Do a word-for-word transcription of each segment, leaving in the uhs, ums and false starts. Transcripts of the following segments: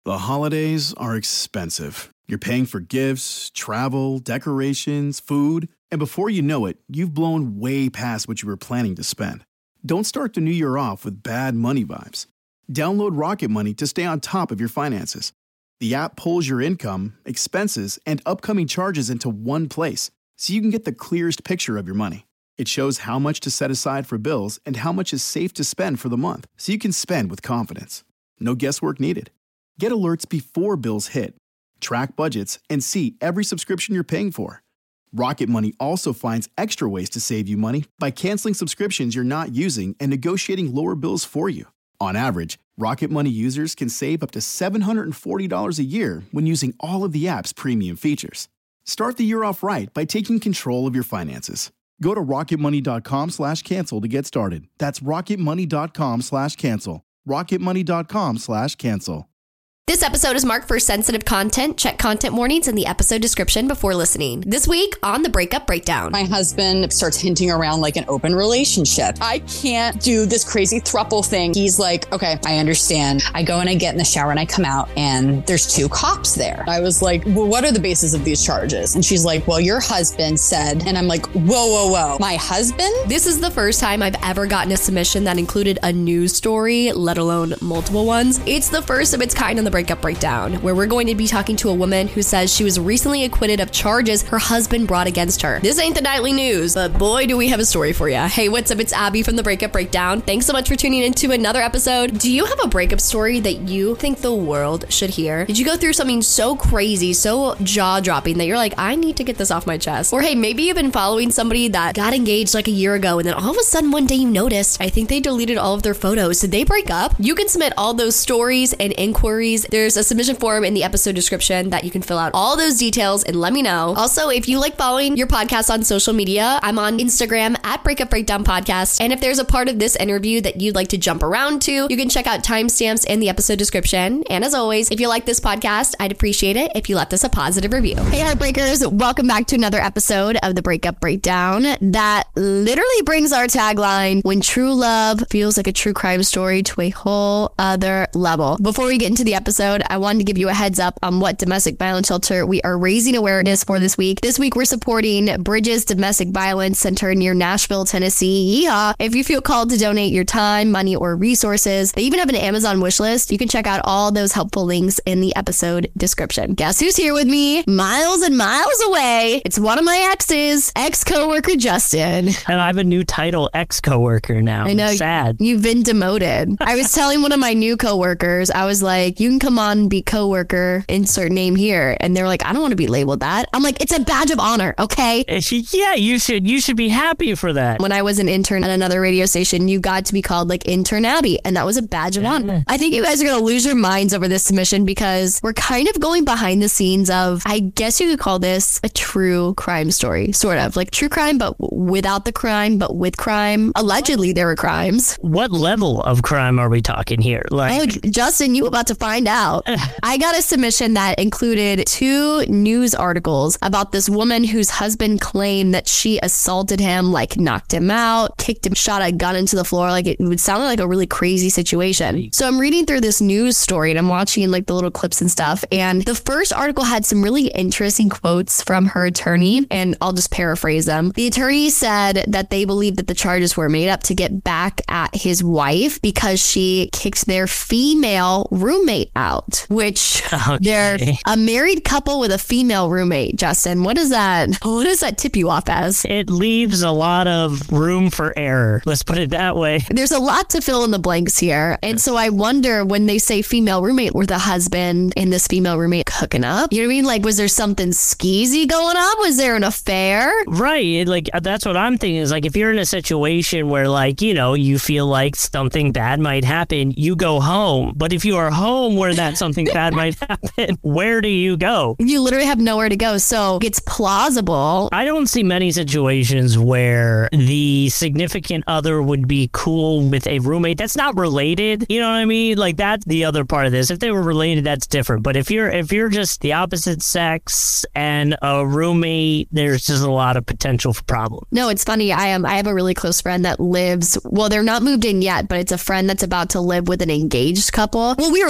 The holidays are expensive. You're paying for gifts, travel, decorations, food, and before you know it, you've blown way past what you were planning to spend. Don't start the new year off with bad money vibes. Download Rocket Money to stay on top of your finances. The app pulls your income, expenses, and upcoming charges into one place, so you can get the clearest picture of your money. It shows how much to set aside for bills and how much is safe to spend for the month, so you can spend with confidence. No guesswork needed. Get alerts before bills hit, track budgets, and see every subscription you're paying for. Rocket Money also finds extra ways to save you money by canceling subscriptions you're not using and negotiating lower bills for you. On average, Rocket Money users can save up to seven hundred forty dollars a year when using all of the app's premium features. Start the year off right by taking control of your finances. Go to rocketmoney.com slash cancel to get started. That's rocketmoney.com slash cancel. rocketmoney.com slash cancel. This episode is marked for sensitive content. Check content warnings in the episode description before listening. This week on The Breakup Breakdown. My husband starts hinting around like an open relationship. I can't do this crazy throuple thing. He's like, okay, I understand. I go and I get in the shower and I come out and there's two cops there. I was like, well, what are the basis of these charges? And she's like, well, your husband said, and I'm like, whoa, whoa, whoa, my husband? This is the first time I've ever gotten a submission that included a news story, let alone multiple ones. It's the first of its kind on The Breakup Breakdown, where we're going to be talking to a woman who says she was recently acquitted of charges her husband brought against her. This ain't the nightly news, but boy, do we have a story for you. Hey, what's up? It's Abby from The Breakup Breakdown. Thanks so much for tuning in to another episode. Do you have a breakup story that you think the world should hear? Did you go through something so crazy, so jaw-dropping that you're like, I need to get this off my chest? Or hey, maybe you've been following somebody that got engaged like a year ago and then all of a sudden one day you noticed, I think they deleted all of their photos. Did they break up? You can submit all those stories and inquiries. There's a submission form in the episode description that you can fill out all those details and let me know. Also, if you like following your podcast on social media, I'm on Instagram at Breakup Breakdown Podcast. And if there's a part of this interview that you'd like to jump around to, you can check out timestamps in the episode description. And as always, if you like this podcast, I'd appreciate it if you left us a positive review. Hey, Heartbreakers, welcome back to another episode of The Breakup Breakdown that literally brings our tagline, when true love feels like a true crime story, to a whole other level. Before we get into the episode, I wanted to give you a heads up on what domestic violence shelter we are raising awareness for this week. This week, we're supporting Bridges Domestic Violence Center near Nashville, Tennessee. Yeehaw. If you feel called to donate your time, money, or resources, they even have an Amazon wish list. You can check out all those helpful links in the episode description. Guess who's here with me? Miles and miles away. It's one of my exes, ex-coworker Justin. And I have a new title, ex-coworker now. I know. Sad. You've been demoted. I was telling one of my new coworkers, I was like, you can come on and be coworker, insert name here. And they're like, I don't want to be labeled that. I'm like, it's a badge of honor, okay? Yeah, you should you should be happy for that. When I was an intern at another radio station, you got to be called like Intern Abby, and that was a badge of honor. I think you guys are going to lose your minds over this submission because we're kind of going behind the scenes of, I guess you could call this a true crime story, sort of like true crime, but without the crime, but with crime. Allegedly, there were crimes. What level of crime are we talking here? Like, oh, Justin, you about to find out. I got a submission that included two news articles about this woman whose husband claimed that she assaulted him, like knocked him out, kicked him, shot a gun into the floor. Like it would sound like a really crazy situation. So I'm reading through this news story and I'm watching like the little clips and stuff. And the first article had some really interesting quotes from her attorney, and I'll just paraphrase them. The attorney said that they believe that the charges were made up to get back at his wife because she kicked their female roommate out, which okay. They're a married couple with a female roommate. Justin, what does that, what does that tip you off as? It leaves a lot of room for error. Let's put it that way. There's a lot to fill in the blanks here. And so I wonder, when they say female roommate, were the husband and this female roommate hooking up? You know what I mean? Like, was there something skeezy going on? Was there an affair? Right. Like, that's what I'm thinking is, like, if you're in a situation where, like, you know, you feel like something bad might happen, you go home. But if you are home where that something bad might happen, where do you go? You literally have nowhere to go. So it's plausible. I don't see many situations where the significant other would be cool with a roommate that's not related. You know what I mean? Like, that's the other part of this. If they were related, that's different. But if you're if you're just the opposite sex and a roommate, there's just a lot of potential for problems. No, it's funny. I am I have a really close friend that lives, well, they're not moved in yet, but it's a friend that's about to live with an engaged couple. Well, we were both like,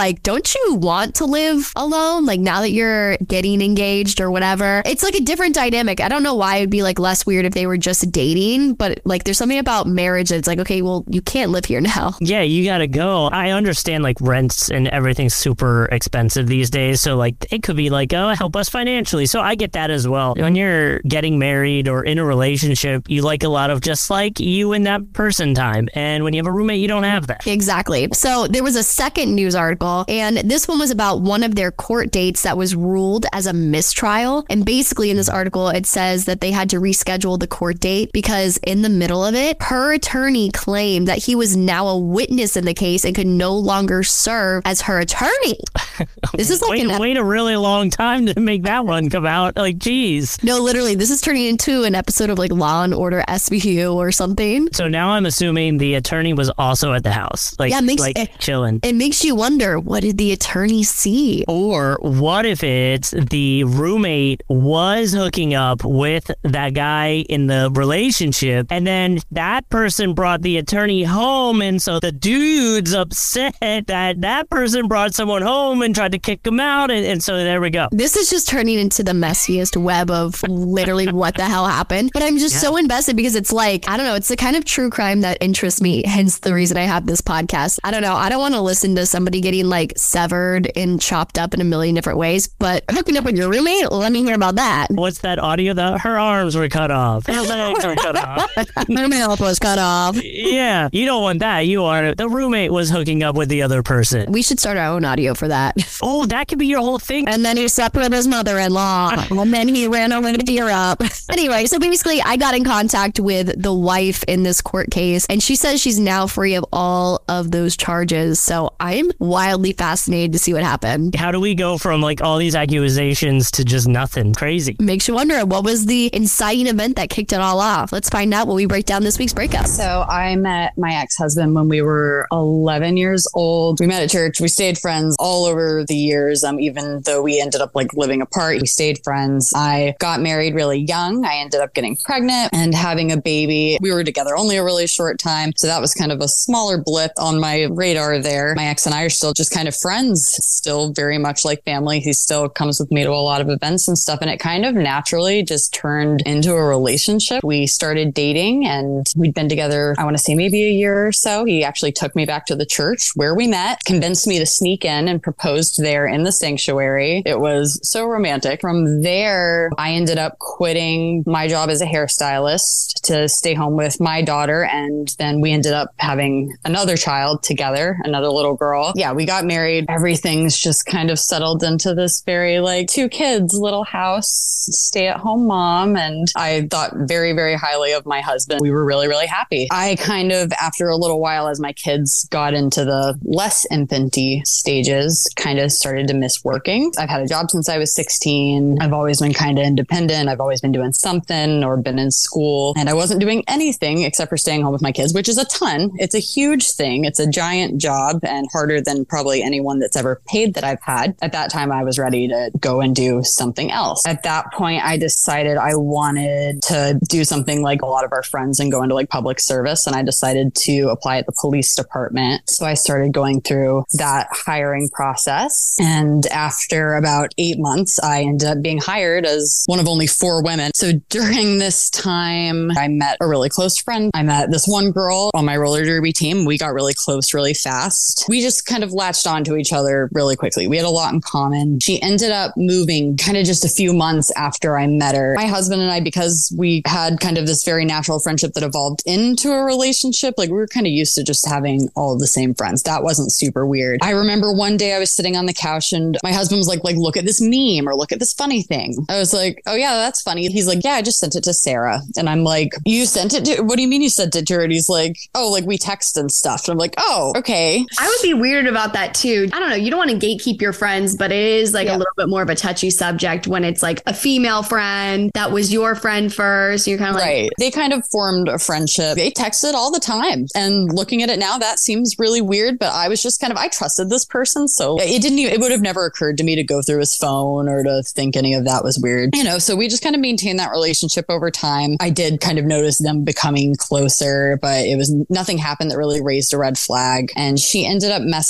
like, don't you want to live alone? Like now that you're getting engaged or whatever, it's like a different dynamic. I don't know why it'd be like less weird if they were just dating, but like there's something about marriage that's like, okay, well, you can't live here now. Yeah, you gotta go. I understand like rents and everything's super expensive these days. So like it could be like, oh, help us financially. So I get that as well. When you're getting married or in a relationship, you like a lot of just like you and that person time. And when you have a roommate, you don't have that. Exactly. So there was a second news article, and this one was about one of their court dates that was ruled as a mistrial. And basically in this article, it says that they had to reschedule the court date because in the middle of it, her attorney claimed that he was now a witness in the case and could no longer serve as her attorney. This is like wait, an, wait a really long time to make that one come out. Like, geez. No, literally, this is turning into an episode of like Law and Order S V U or something. So now I'm assuming the attorney was also at the house, like, yeah, it makes, like it, chilling. It makes you wonder, what did the attorney see? Or what if it's the roommate was hooking up with that guy in the relationship, and then that person brought the attorney home, and so the dude's upset that that person brought someone home and tried to kick him out, and, and so there we go. This is just turning into the messiest web of literally what the hell happened. But I'm just yeah. so invested because it's like, I don't know, it's the kind of true crime that interests me, hence the reason I have this podcast. I don't know, I don't want to listen to somebody getting like severed and chopped up in a million different ways, but hooking up with your roommate, let me hear about that. What's that audio? That her arms were cut off. Her legs were cut off. Her mouth was cut off. Yeah, you don't want that. You want the roommate was hooking up with the other person. We should start our own audio for that. Oh, that could be your whole thing. And then he slept with his mother-in-law. And then he ran over to Europe. Anyway, so basically I got in contact with the wife in this court case, and she says she's now free of all of those charges. So I'm wildly fascinated to see what happened. How do we go from like all these accusations to just nothing? Crazy. Makes you wonder, what was the inciting event that kicked it all off? Let's find out when we break down this week's breakup. So I met my ex-husband when we were eleven years old. We met at church. We stayed friends all over the years. Um, even though we ended up like living apart, we stayed friends. I got married really young. I ended up getting pregnant and having a baby. We were together only a really short time. So that was kind of a smaller blip on my radar there. My ex and I are still just kind of friends, still very much like family. He still comes with me to a lot of events and stuff. And it kind of naturally just turned into a relationship. We started dating and we'd been together, I want to say maybe a year or so. He actually took me back to the church where we met, convinced me to sneak in and proposed there in the sanctuary. It was so romantic. From there, I ended up quitting my job as a hairstylist to stay home with my daughter. And then we ended up having another child together, another little girl. Yeah, we got married. Everything's just kind of settled into this very like two kids, little house, stay at home mom. And I thought very, very highly of my husband. We were really, really happy. I kind of, after a little while, as my kids got into the less infanty stages, kind of started to miss working. I've had a job since I was sixteen. I've always been kind of independent. I've always been doing something or been in school. And I wasn't doing anything except for staying home with my kids, which is a ton. It's a huge thing. It's a giant job and harder than probably anyone that's ever paid that I've had. At that time, I was ready to go and do something else. At that point, I decided I wanted to do something like a lot of our friends and go into like public service. And I decided to apply at the police department. So I started going through that hiring process. And after about eight months, I ended up being hired as one of only four women. So during this time, I met a really close friend. I met this one girl on my roller derby team. We got really close really fast. We just kind of latched onto each other really quickly. We had a lot in common. She ended up moving kind of just a few months after I met her. My husband and I, because we had kind of this very natural friendship that evolved into a relationship, like we were kind of used to just having all of the same friends. That wasn't super weird. I remember one day I was sitting on the couch and my husband was like, like, look at this meme or look at this funny thing. I was like, oh yeah, that's funny. He's like, yeah, I just sent it to Sarah. And I'm like, you sent it to, what do you mean you sent it to her? And he's like, oh, like we text and stuff. And I'm like, oh, okay. I would be weirded about that too. I don't know. You don't want to gatekeep your friends, but it is like yeah. a little bit more of a touchy subject when it's like a female friend that was your friend first. You're kind of like, right. They kind of formed a friendship. They texted all the time. And looking at it now, that seems really weird, but I was just kind of, I trusted this person. So it didn't even, it would have never occurred to me to go through his phone or to think any of that was weird. You know, so we just kind of maintained that relationship over time. I did kind of notice them becoming closer, but it was nothing happened that really raised a red flag. And she ended up messaging me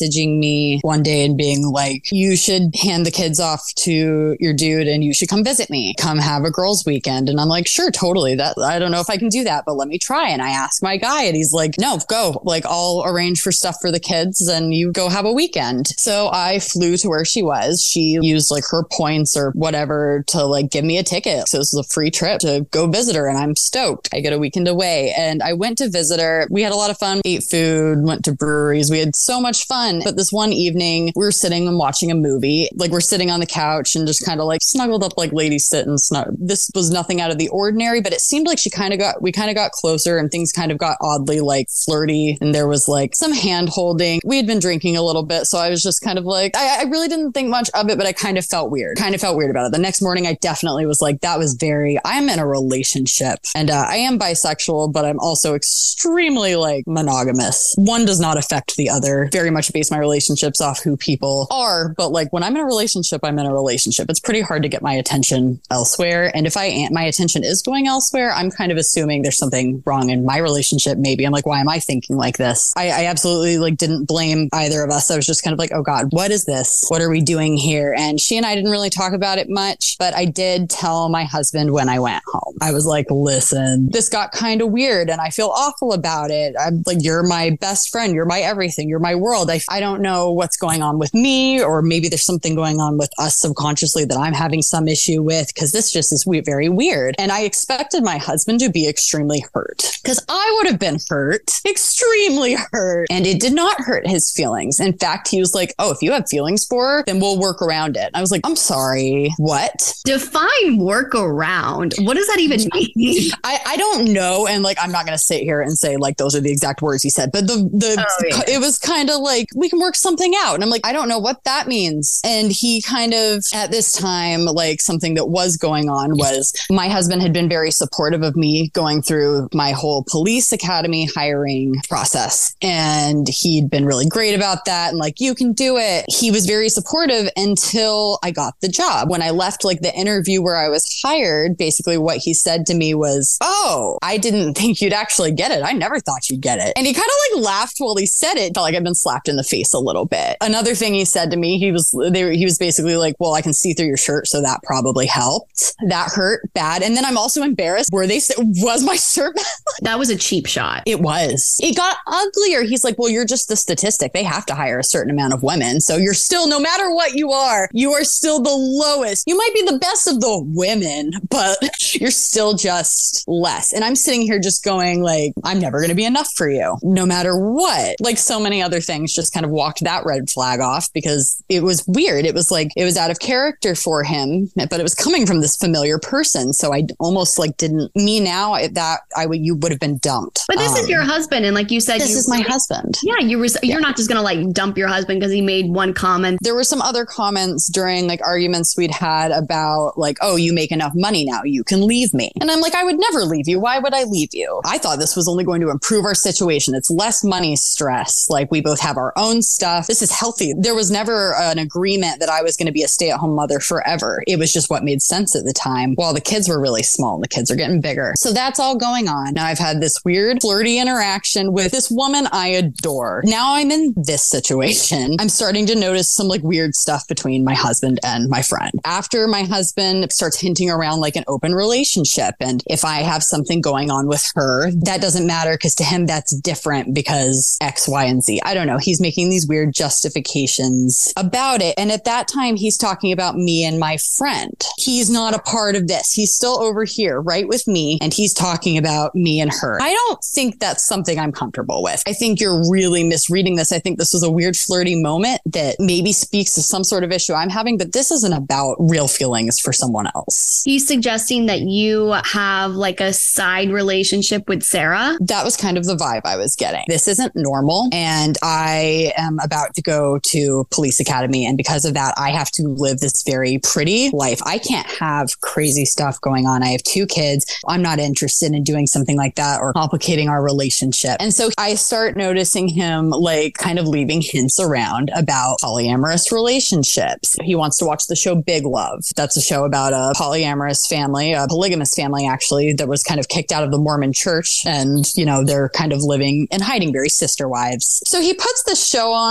me one day and being like, you should hand the kids off to your dude and you should come visit me. Come have a girls' weekend. And I'm like, sure, totally. That I don't know if I can do that, but let me try. And I asked my guy and he's like, no, go. Like, I'll arrange for stuff for the kids and you go have a weekend. So I flew to where she was. She used like her points or whatever to like give me a ticket. So this was a free trip to go visit her and I'm stoked. I get a weekend away and I went to visit her. We had a lot of fun, ate food, went to breweries. We had so much fun. But this one evening we were sitting and watching a movie. Like we're sitting on the couch and just kind of like snuggled up like ladies sit and snug. This was nothing out of the ordinary, but it seemed like she kind of got, we kind of got closer and things kind of got oddly like flirty. And there was like some hand holding. We had been drinking a little bit. So I was just kind of like, I, I really didn't think much of it, but I kind of felt weird, kind of felt weird about it. The next morning, I definitely was like, that was very, I'm in a relationship and uh, I am bisexual, but I'm also extremely like monogamous. One does not affect the other. Very much base my relationships off who people are. But like when I'm in a relationship, I'm in a relationship. It's pretty hard to get my attention elsewhere. And if I am, my attention is going elsewhere, I'm kind of assuming there's something wrong in my relationship. Maybe I'm like, why am I thinking like this? I, I absolutely like didn't blame either of us. I was just kind of like, oh God, what is this? What are we doing here? And she and I didn't really talk about it much, but I did tell my husband when I went home. I was like, listen, this got kind of weird and I feel awful about it. I'm like, you're my best friend. You're my everything. You're my world. I, I don't know what's going on with me, or maybe there's something going on with us subconsciously that I'm having some issue with, because this just is we- very weird. And I expected my husband to be extremely hurt, because I would have been hurt, extremely hurt. And it did not hurt his feelings. In fact, he was like, oh, if you have feelings for her, then we'll work around it. I was like, I'm sorry, what? Define work around. What does that even mean? I, I don't know. And like, I'm not going to sit here and say like, those are the exact words he said, but the, the, oh, yeah. It was kind of like, we can work something out. And I'm like, I don't know what that means. And he kind of, at this time, like something that was going on was my husband had been very supportive of me going through my whole police academy hiring process. And he'd been really great about that. And like, you can do it. He was very supportive until I got the job. When I left like the interview where I was hired, basically what he said to me was, oh, I didn't think you'd actually get it. I never thought you'd get it. And he kind of like laughed while he said it. Felt like I'd been slapped in the face a little bit. Another thing he said to me, he was, they were, he was basically like, well, I can see through your shirt. So that probably helped. That hurt bad. And then I'm also embarrassed. Were they, was my shirt? That was a cheap shot. It was. It got uglier. He's like, well, you're just the statistic. They have to hire a certain amount of women. So you're still, no matter what you are, you are still the lowest. You might be the best of the women, but you're still just less. And I'm sitting here just going like, I'm never going to be enough for you, no matter what. Like so many other things just kind of walked that red flag off, because it was weird. It was like, it was out of character for him, but it was coming from this familiar person. So I almost like didn't, me now that I would, you would have been dumped. But this um, is your husband. And like you said, this you, is my husband. Yeah. You were, you're yeah. not just going to like dump your husband because he made one comment. There were some other comments during like arguments we'd had about like, oh, you make enough money now, you can leave me. And I'm like, I would never leave you. Why would I leave you? I thought this was only going to improve our situation. It's less money stress. Like we both have our own stuff. This is healthy. There was never an agreement that I was going to be a stay-at-home mother forever. It was just what made sense at the time while the kids were really small and the kids are getting bigger. So that's all going on. Now I've had this weird flirty interaction with this woman I adore. Now I'm in this situation. I'm starting to notice some like weird stuff between my husband and my friend. After my husband starts hinting around like an open relationship, and if I have something going on with her, that doesn't matter because to him that's different because X, Y, and Z. I don't know. He's making these weird justifications about it. And at that time, he's talking about me and my friend. He's not a part of this. He's still over here, right with me. And he's talking about me and her. I don't think that's something I'm comfortable with. I think you're really misreading this. I think this was a weird flirty moment that maybe speaks to some sort of issue I'm having, but this isn't about real feelings for someone else. He's suggesting that you have like a side relationship with Sarah. That was kind of the vibe I was getting. This isn't normal. And I am about to go to police academy. And because of that, I have to live this very pretty life. I can't have crazy stuff going on. I have two kids. I'm not interested in doing something like that or complicating our relationship. And so I start noticing him like kind of leaving hints around about polyamorous relationships. He wants to watch the show Big Love. That's a show about a polyamorous family, a polygamous family, actually, that was kind of kicked out of the Mormon church. And, you know, they're kind of living and hiding, very sister wives. So he puts the show on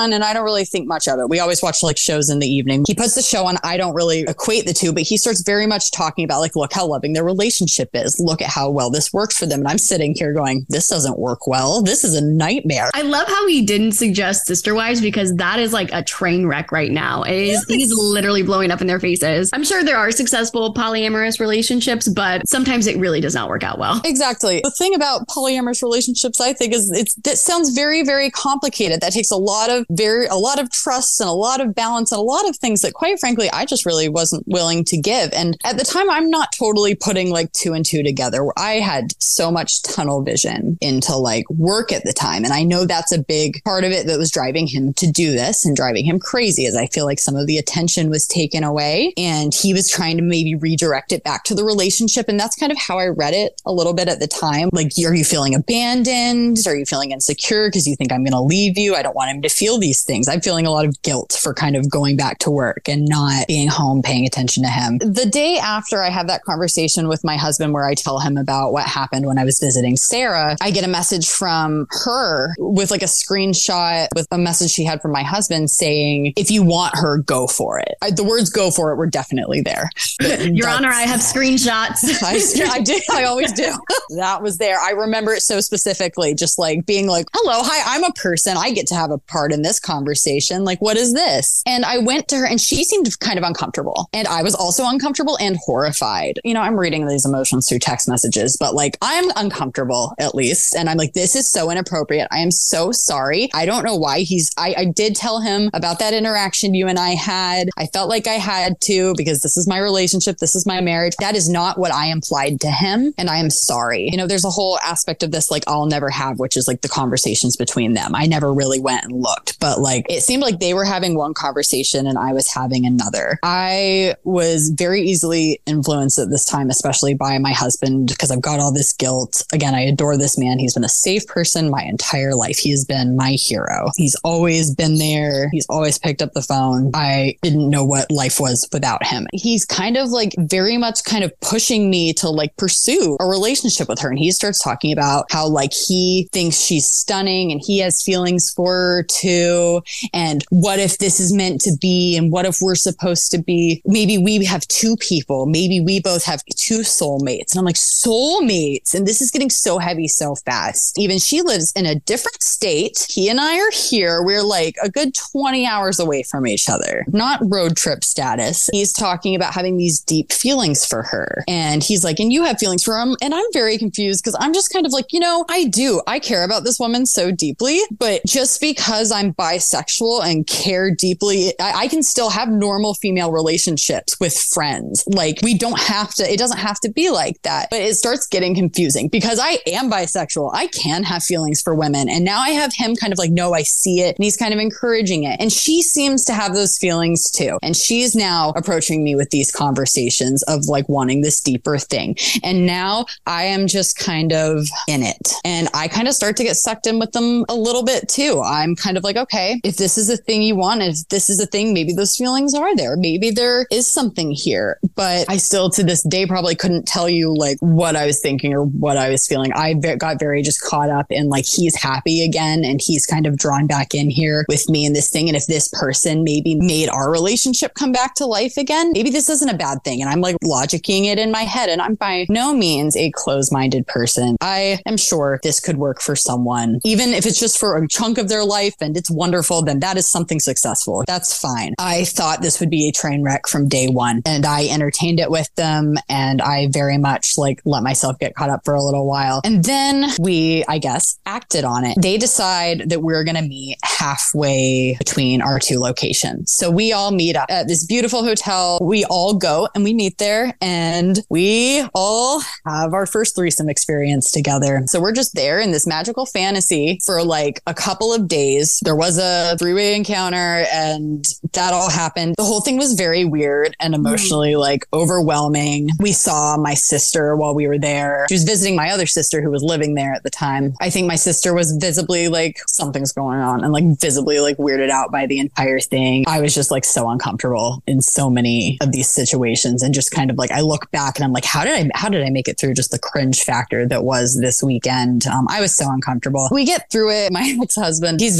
on and I don't really think much of it. We always watch like shows in the evening. He puts the show on. I don't really equate the two, but he starts very much talking about like, look how loving their relationship is. Look at how well this works for them. And I'm sitting here going, this doesn't work well. This is a nightmare. I love how he didn't suggest Sister Wives because that is like a train wreck right now. It is, yes. He's literally blowing up in their faces. I'm sure there are successful polyamorous relationships, but sometimes it really does not work out well. Exactly. The thing about polyamorous relationships, I think, is it's that sounds very, very complicated. That takes a lot of very, a lot of trust and a lot of balance and a lot of things that, quite frankly, I just really wasn't willing to give. And at the time, I'm not totally putting like two and two together. I had so much tunnel vision into like work at the time. And I know that's a big part of it that was driving him to do this and driving him crazy, as I feel like some of the attention was taken away and he was trying to maybe redirect it back to the relationship. And that's kind of how I read it a little bit at the time. Like, are you feeling abandoned? Are you feeling insecure because you think I'm going to leave you? I don't want him to feel these things. I'm feeling a lot of guilt for kind of going back to work and not being home, paying attention to him. The day after I have that conversation with my husband where I tell him about what happened when I was visiting Sarah, I get a message from her with like a screenshot with a message she had from my husband saying, if you want her, go for it. I, the words go for it were definitely there. Your Honor, I have screenshots. I, I do. I always do. That was there. I remember it so specifically, just like being like, hello, hi, I'm a person. I get to have a part in this conversation. Like, what is this? And I went to her and she seemed kind of uncomfortable. And I was also uncomfortable and horrified. You know, I'm reading these emotions through text messages, but like, I'm uncomfortable at least. And I'm like, this is so inappropriate. I am so sorry. I don't know why he's, I, I did tell him about that interaction you and I had. I felt like I had to because this is my relationship. This is my marriage. That is not what I implied to him. And I am sorry. You know, there's a whole aspect of this, like I'll never have, which is like the conversations between them. I never really went and looked, but like it seemed like they were having one conversation and I was having another. I was very easily influenced at this time, especially by my husband, because I've got all this guilt. Again, I adore this man. He's been a safe person my entire life. He has been my hero. He's always been there. He's always picked up the phone. I didn't know what life was without him. He's kind of like very much kind of pushing me to like pursue a relationship with her. And he starts talking about how like he thinks she's stunning and he has feelings for her too. And what if this is meant to be? And what if we're supposed to be? Maybe we have two people. Maybe we both have two soulmates. And I'm like, soulmates? And this is getting so heavy so fast. Even she lives in a different state. He and I are here. We're like a good twenty hours away from each other. Not road trip status. He's talking about having these deep feelings for her. And he's like, and you have feelings for him. And I'm very confused because I'm just kind of like, you know, I do. I care about this woman so deeply. But just because I'm bisexual and care deeply, I, I can still have normal female relationships with friends. Like we don't have to, it doesn't have to be like that. But it starts getting confusing because I am bisexual. I can have feelings for women. And now I have him kind of like, no, I see it. And he's kind of encouraging it. And she seems to have those feelings too. And she's now approaching me with these conversations of like wanting this deeper thing. And now I am just kind of in it. And I kind of start to get sucked in with them a little bit too. I'm kind of like, okay, if this is a thing you want, if this is a thing, maybe those feelings are there. Maybe there is something here. But I still to this day probably couldn't tell you like what I was thinking or what I was feeling. I got very just caught up in like he's happy again and he's kind of drawn back in here with me in this thing. And if this person maybe made our relationship come back to life again, maybe this isn't a bad thing. And I'm like logicking it in my head. And I'm by no means a closed-minded person. I am sure this could work for someone. Even if it's just for a chunk of their life and it's wonderful, then that is something successful. That's fine. I thought this would be a train wreck from day one. And I entertained it with them. And I very much like let myself get caught up for a little while. And then we, I guess, acted on it. They decide that we're going to meet halfway between our two locations. So we all meet up at this beautiful hotel. We all go and we meet there and we all have our first threesome experience together. So we're just there in this magical fantasy for like a couple of days. There was a three-way encounter and that all happened. The whole thing was very weird and emotionally mm. like overwhelming. We saw my sister while we were there. She was visiting my other sister who was living there at the time. I think my sister was visibly like something's going on and like visibly like weirded out by the entire thing. I was just like so uncomfortable in so many of these situations and just kind of like I look back and I'm like, how did I how did I make it through just the cringe factor that was this weekend? Um, I was so uncomfortable. We get through it. My ex-husband, he's very soul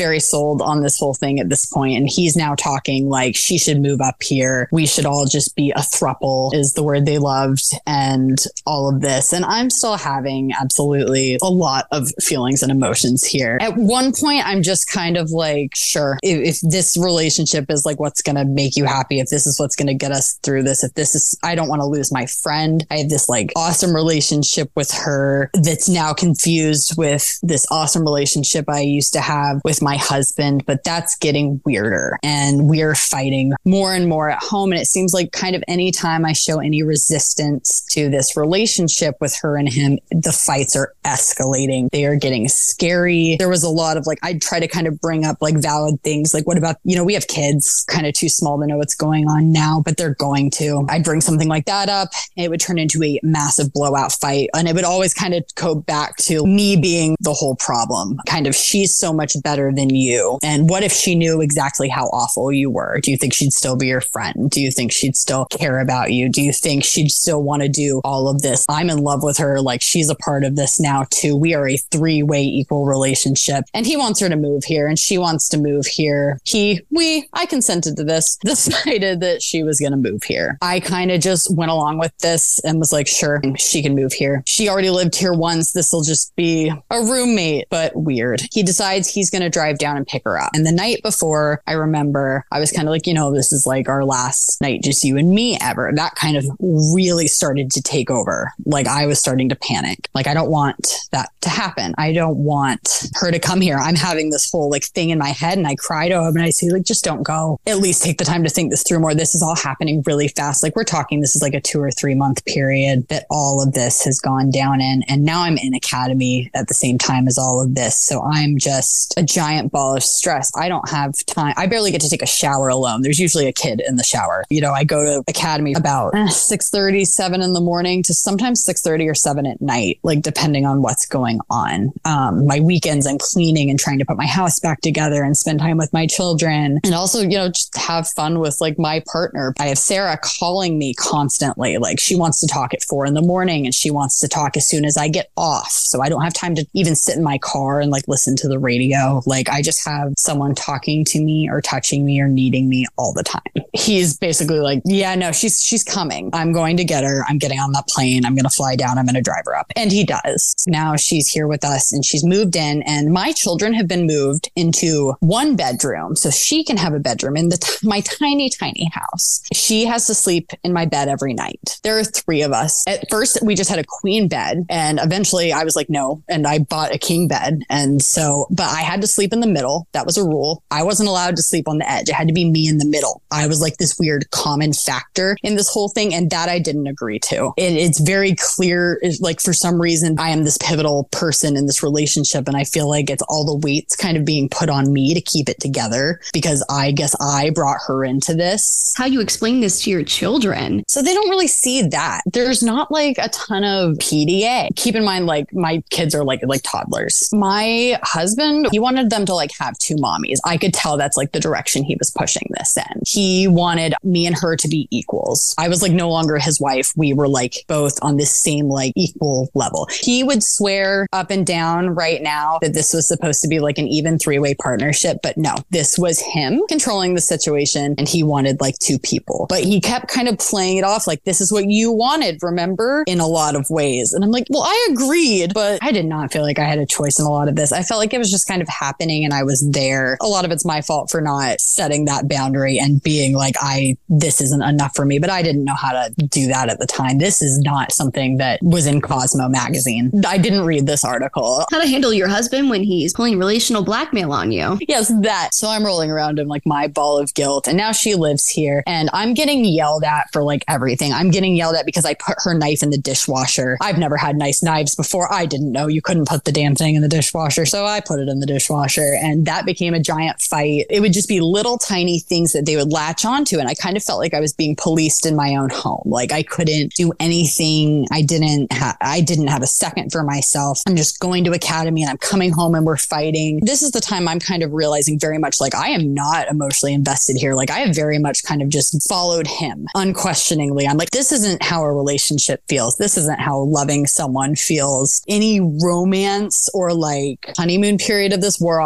sold on this whole thing at this point, and he's now talking like she should move up here. We should all just be a throuple is the word they loved, and all of this. And I'm still having absolutely a lot of feelings and emotions here. At one point, I'm just kind of like, sure, if, if this relationship is like what's going to make you happy, if this is what's going to get us through this, if this is, I don't want to lose my friend. I have this like awesome relationship with her that's now confused with this awesome relationship I used to have with my husband, but that's getting weirder and we're fighting more and more at home. And it seems like kind of any time I show any resistance to this relationship with her and him, the fights are escalating. They are getting scary. There was a lot of like, I'd try to kind of bring up like valid things. Like, what about, you know, we have kids kind of too small to know what's going on now, but they're going to. I'd bring something like that up. And it would turn into a massive blowout fight. And it would always kind of go back to me being the whole problem. Kind of, she's so much better than you. And what if she knew exactly how awful you were? Do you think she'd still be your friend? Do you think she'd still care about you? Do you think she'd still want to do all of this? I'm in love with her. Like, she's a part of this now too. We are a three-way equal relationship. And he wants her to move here and she wants to move here. He, we, I consented to this, decided that she was going to move here. I kind of just went along with this and was like, sure, she can move here. She already lived here once. This will just be a roommate, but weird. He decides he's going to drive down and pick her up. And the night before, I remember I was kind of like, you know, this is like our last night, just you and me ever. That kind of really started to take over. Like, I was starting to panic. Like, I don't want that to happen. I don't want her to come here. I'm having this whole like thing in my head, and I cry to him and I say, like, just don't go. At least take the time to think this through more. This is all happening really fast. Like, we're talking, this is like a two or three month period that all of this has gone down in. And now I'm in academy at the same time as all of this. So I'm just a giant ball of stress. I don't have time. I barely get to take a shower alone. There's usually a kid in the shower. You know, I go to academy about six thirty, seven in the morning to sometimes six thirty or seven at night, like depending on what's going on. Um, my weekends, I'm cleaning and trying to put my house back together and spend time with my children. And also, you know, just have fun with like my partner. I have Sarah calling me constantly. Like, she wants to talk at four in the morning and she wants to talk as soon as I get off. So I don't have time to even sit in my car and like listen to the radio. Like, I just have someone talking to me or touching me or needing me all the time. He's basically like, yeah, no, she's, she's coming. I'm going to get her. I'm getting on that plane. I'm going to fly down. I'm going to drive her up. And he does. Now she's here with us and she's moved in, and my children have been moved into one bedroom so she can have a bedroom in the t- my tiny, tiny house. She has to sleep in my bed every night. There are three of us. At first, we just had a queen bed, and eventually I was like, no. And I bought a king bed. And so, but I had to sleep in the middle. That was a rule. I wasn't allowed to sleep on the edge. It had to be me in the middle. I was like this weird common factor in this whole thing. And that I didn't agree to. And it's very clear, like, for some reason, I am this pivotal person in this relationship. And I feel like it's all the weight's kind of being put on me to keep it together, because I guess I brought her into this. How you explain this to your children? So they don't really see that. There's not like a ton of P D A. Keep in mind, like, my kids are like, like toddlers. My husband, he wanted them to like have two mommies. I could tell that's like the direction he was pushing this in. He wanted me and her to be equals. I was like no longer his wife. We were like both on this same like equal level. He would swear up and down right now that this was supposed to be like an even three-way partnership, but no, this was him controlling the situation, and he wanted like two people. But he kept kind of playing it off like, this is what you wanted, remember? In a lot of ways. And I'm like, well, I agreed, but I did not feel like I had a choice in a lot of this. I felt like it was just kind of happening and I was there. A lot of it's my fault for not setting that boundary and being like, I, this isn't enough for me, but I didn't know how to do that at the time. This is not something that was in Cosmo magazine. I didn't read this article. How to handle your husband when he's pulling relational blackmail on you. Yes, that. So I'm rolling around in like my ball of guilt, and now she lives here and I'm getting yelled at for like everything. I'm getting yelled at because I put her knife in the dishwasher. I've never had nice knives before. I didn't know you couldn't put the damn thing in the dishwasher, so I put it in the dishwasher, and that became a giant fight. It would just be little tiny things that they would latch onto, and I kind of felt like I was being policed in my own home. Like, I couldn't do anything. I didn't ha- I didn't have a second for myself. I'm just going to academy and I'm coming home and we're fighting. This is the time I'm kind of realizing very much like I am not emotionally invested here. Like, I have very much kind of just followed him unquestioningly. I'm like, this isn't how a relationship feels. This isn't how loving someone feels. Any romance or like honeymoon period of this wore off within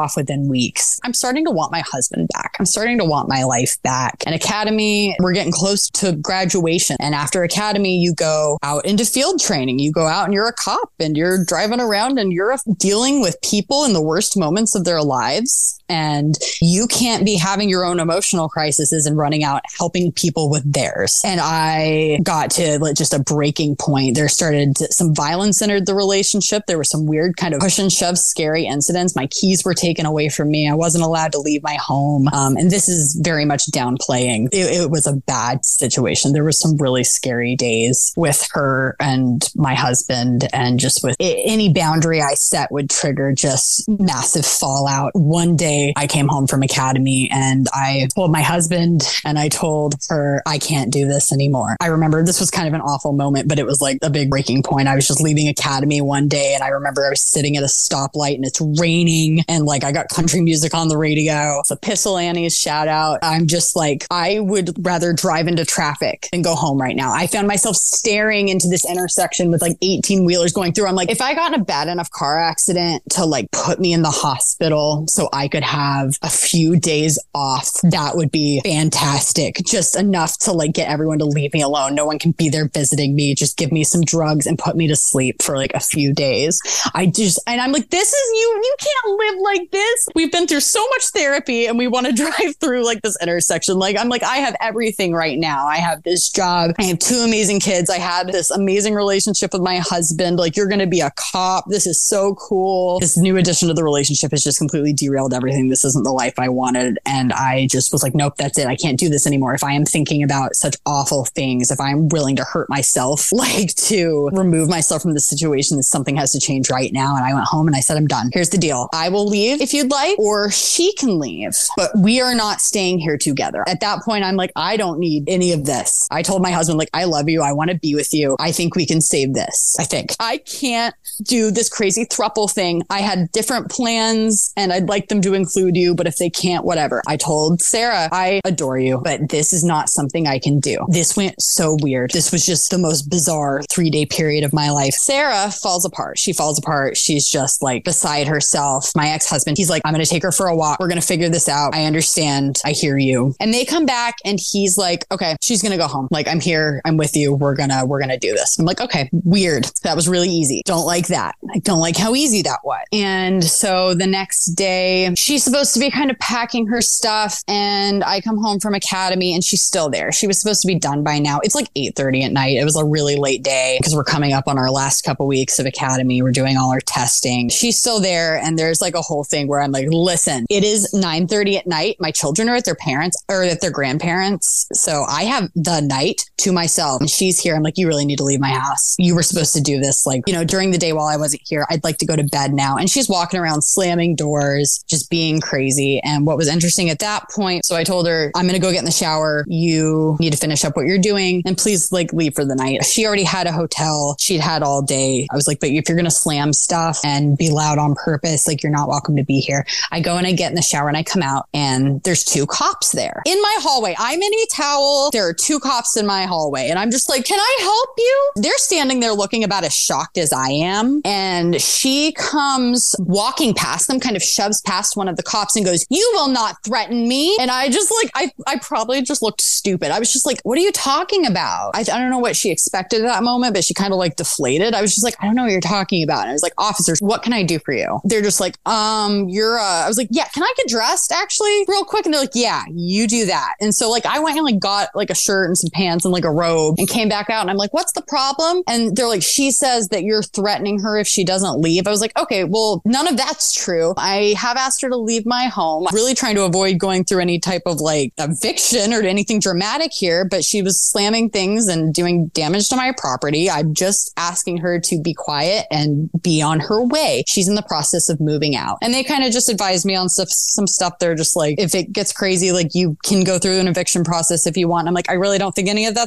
weeks. I'm starting to want my husband back. I'm starting to want my life back. And academy, we're getting close to graduation. And after academy, you go out into field training. You go out and you're a cop and you're driving around and you're dealing with people in the worst moments of their lives. And you can't be having your own emotional crises and running out helping people with theirs. And I got to like just a breaking point. There started to, some violence entered the relationship. There were some weird kind of push and shove, scary incidents. My keys were taken away from me. I wasn't allowed to leave my home. Um, and this is very much downplaying. It, it was a bad situation. There were some really scary days with her and my husband, and just with it, any boundary I set would trigger just massive fallout. One day I came home from academy and I told my husband and I told her, I can't do this anymore. I remember this was kind of an awful moment, but it was like a big breaking point. I was just leaving academy one day and I remember I was sitting at a stoplight and it's raining and like I got country music on the radio. It's a Pistol Annie's shout out. I'm just like, I would rather drive into traffic than go home right now. I found myself staring into this intersection with like eighteen wheelers going through. I'm like, if I got in a bad enough car accident to like put me in the hospital so I could have a few days off, that would be fantastic. Just enough to like get everyone to leave me alone. No one can be there visiting me. Just give me some drugs and put me to sleep for like a few days. I just, and I'm like, this is you, you can't live like this. We've been through so much therapy and we want to drive through like this intersection. Like, I'm like, I have everything right now. I have this job. I have two amazing kids. I have this amazing relationship with my husband. Like, you're going to be a cop. This is so cool. This new addition to the relationship has just completely derailed everything. This isn't the life I wanted. And I just was like, nope, that's it. I can't do this anymore. If I am thinking about such awful things, if I'm willing to hurt myself, like to remove myself from the situation, that something has to change right now. And I went home and I said, I'm done. Here's the deal. I will leave if you'd like, or she can leave, but we are not staying here together. At that point, I'm like, I don't need any of this. I told my husband, like, I love you. I want to be with you. I think we can save this. I think I can't do this crazy throuple thing. I had different plans and I'd like them to include you, but if they can't, whatever. I told Sarah, I adore you, but this is not something I can do. This went so weird. This was just the most bizarre three day period of my life. Sarah falls apart. She falls apart. She's just like beside herself. My ex-husband, he's like, I'm going to take her for a walk. We're going to figure this out. I understand. I hear you. And they come back and he's like, okay, she's going to go home. Like, I'm here. I'm with you. We're going to, we're going to do this. I'm like, okay, weird. That was really easy. Don't like that. I don't like how easy that was. And so the next day, she's supposed to be kind of packing her stuff. And I come home from academy and she's still there. She was supposed to be done by now. It's like eight thirty at night. It was a really late day because we're coming up on our last couple weeks of academy. We're doing all our testing. She's still there. And there's like a whole thing where I'm like, listen, it is nine thirty at night. My children are at their parents or at their grandparents. So I have the night to myself. And she's here. I'm like, you really need to leave my house. You were supposed to do this, like, you know, during the day while I wasn't here. I'd like to go to bed now. And she's walking around slamming doors, just being crazy. And what was interesting at that point, so I told her, I'm going to go get in the shower. You need to finish up what you're doing and please like leave for the night. She already had a hotel. She'd had all day. I was like, but if you're going to slam stuff and be loud on purpose, like, you're not welcome to be here. I go and I get in the shower and I come out and there's two cops there in my hallway. I'm in a towel. There are two cops in my hallway. And I'm just like, can I help you? They're standing there looking about as shocked as I am. And she comes walking past them, kind of shoves past one of the cops and goes, you will not threaten me. And I just like, I, I probably just looked stupid. I was just like, what are you talking about? I, I don't know what she expected at that moment, but she kind of like deflated. I was just like, I don't know what you're talking about. And I was like, officers, what can I do for you? They're just like, um, you're, uh, I was like, yeah, can I get dressed actually real quick? And they're like, yeah, you do that. And so like, I went and like got like a shirt and some pants and like a robe and came back out and I'm like, what's the problem? And they're like, she says that you're threatening her if she doesn't leave. I was like, okay, well, none of that's true. I have asked her to leave my home. I'm really trying to avoid going through any type of like eviction or anything dramatic here, but she was slamming things and doing damage to my property. I'm just asking her to be quiet and be on her way. She's in the process of moving out. And they kind of just advised me on stuff, some stuff. They're just like, if it gets crazy, like you can go through an eviction process if you want. I'm like, I really don't think any of that's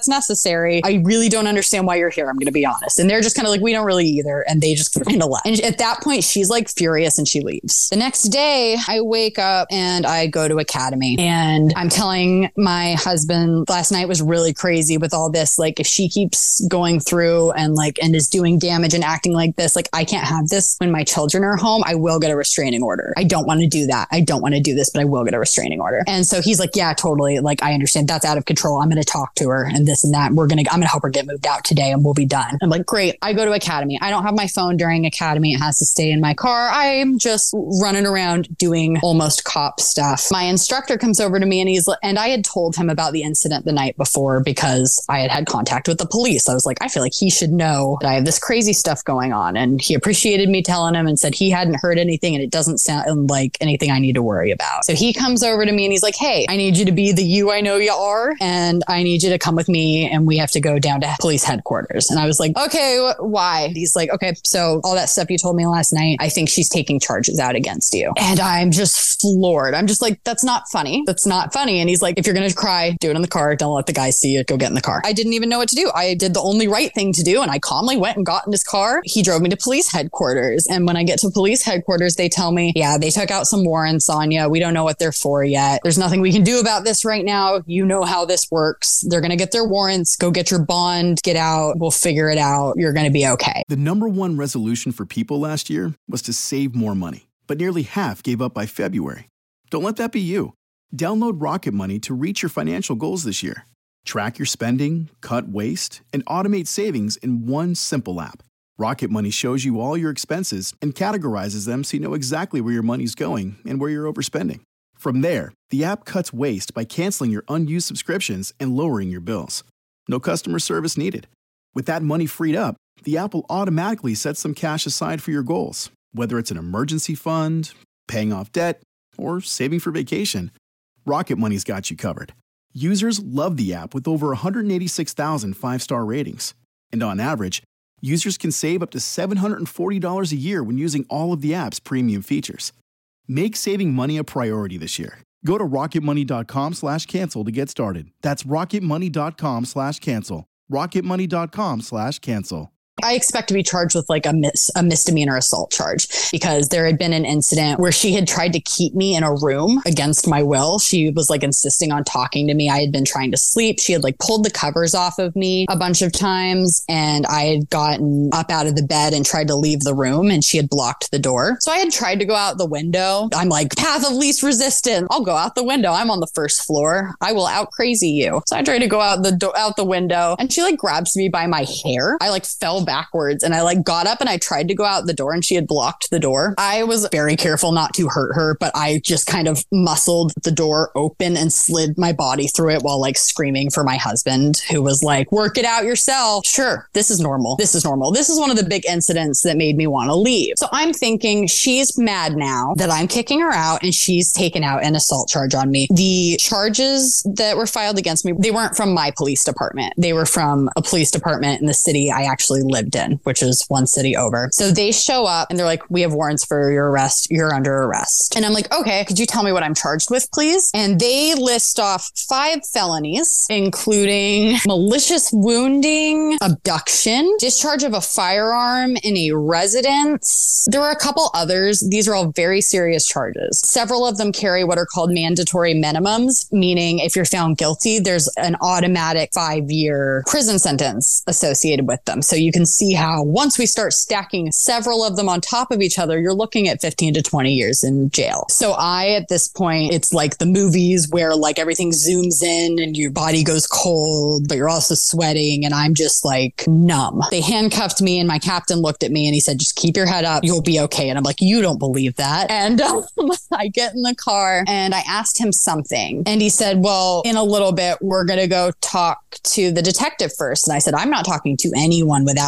that's necessary. I really don't understand why you're here. I'm going to be honest. And they're just kind of like, we don't really either. And they just kind of left. And at that point, she's like furious and she leaves. The next day, I wake up and I go to Academy and I'm telling my husband last night was really crazy with all this. Like if she keeps going through and like, and is doing damage and acting like this, like I can't have this when my children are home. I will get a restraining order. I don't want to do that. I don't want to do this, but I will get a restraining order. And so he's like, yeah, totally. Like, I understand that's out of control. I'm going to talk to her and this and that. We're going to, I'm going to help her get moved out today and we'll be done. I'm like, great. I go to Academy. I don't have my phone during Academy. It has to stay in my car. I'm just running around doing almost cop stuff. My instructor comes over to me and he's, and I had told him about the incident the night before because I had had contact with the police. I was like, I feel like he should know that I have this crazy stuff going on. And he appreciated me telling him and said he hadn't heard anything and it doesn't sound like anything I need to worry about. So he comes over to me and he's like, hey, I need you to be the you I know you are. And I need you to come with me and we have to go down to police headquarters. And I was like, okay, wh- why? He's like, okay, so all that stuff you told me last night, I think she's taking charges out against you. And I'm just floored. I'm just like, that's not funny. That's not funny. And he's like, if you're going to cry, do it in the car. Don't let the guys see you. Go get in the car. I didn't even know what to do. I did the only right thing to do. And I calmly went and got in his car. He drove me to police headquarters. And when I get to police headquarters, they tell me, yeah, they took out some warrants on you. We don't know what they're for yet. There's nothing we can do about this right now. You know how this works. They're going to get their warrants. Go get your bond. Get out. We'll figure it out. You're going to be okay. The number one resolution for people last year was to save more money, but nearly half gave up by February. Don't let that be you. Download Rocket Money to reach your financial goals this year. Track your spending, cut waste, and automate savings in one simple app. Rocket Money shows you all your expenses and categorizes them so you know exactly where your money's going and where you're overspending. From there, the app cuts waste by canceling your unused subscriptions and lowering your bills. No customer service needed. With that money freed up, the app will automatically set some cash aside for your goals, whether it's an emergency fund, paying off debt, or saving for vacation. Rocket Money's got you covered. Users love the app with over one hundred eighty-six thousand five-star ratings. And on average, users can save up to seven hundred forty dollars a year when using all of the app's premium features. Make saving money a priority this year. Go to rocketmoney.com slash cancel to get started. That's rocketmoney.com slash cancel. rocketmoney.com slash cancel. I expect to be charged with like a, mis- a misdemeanor assault charge because there had been an incident where she had tried to keep me in a room against my will. She was like insisting on talking to me. I had been trying to sleep. She had like pulled the covers off of me a bunch of times and I had gotten up out of the bed and tried to leave the room and she had blocked the door. So I had tried to go out the window. I'm like, path of least resistance. I'll go out the window. I'm on the first floor. I will out crazy you. So I tried to go out the do- out the window and she like grabs me by my hair. I like fell backwards and I like got up and I tried to go out the door and she had blocked the door. I was very careful not to hurt her, but I just kind of muscled the door open and slid my body through it while like screaming for my husband, who was like, work it out yourself. Sure, this is normal. This is normal. This is one of the big incidents that made me want to leave. So I'm thinking she's mad now that I'm kicking her out and she's taken out an assault charge on me. The charges that were filed against me, they weren't from my police department. They were from a police department in the city I actually lived in, which is one city over. So they show up and they're like, we have warrants for your arrest. You're under arrest. And I'm like, okay, could you tell me what I'm charged with, please? And they list off five felonies, including malicious wounding, abduction, discharge of a firearm in a residence. There were a couple others. These are all very serious charges. Several of them carry what are called mandatory minimums, meaning if you're found guilty, there's an automatic five-year prison sentence associated with them. So you can see how once we start stacking several of them on top of each other, you're looking at fifteen to twenty years in jail. So I, at this point, it's like the movies where like everything zooms in and your body goes cold, but you're also sweating. And I'm just like numb. They handcuffed me and my captain looked at me and he said, just keep your head up. You'll be okay. And I'm like, you don't believe that. And um, I get in the car and I asked him something. And he said, well, in a little bit, we're going to go talk to the detective first. And I said, I'm not talking to anyone without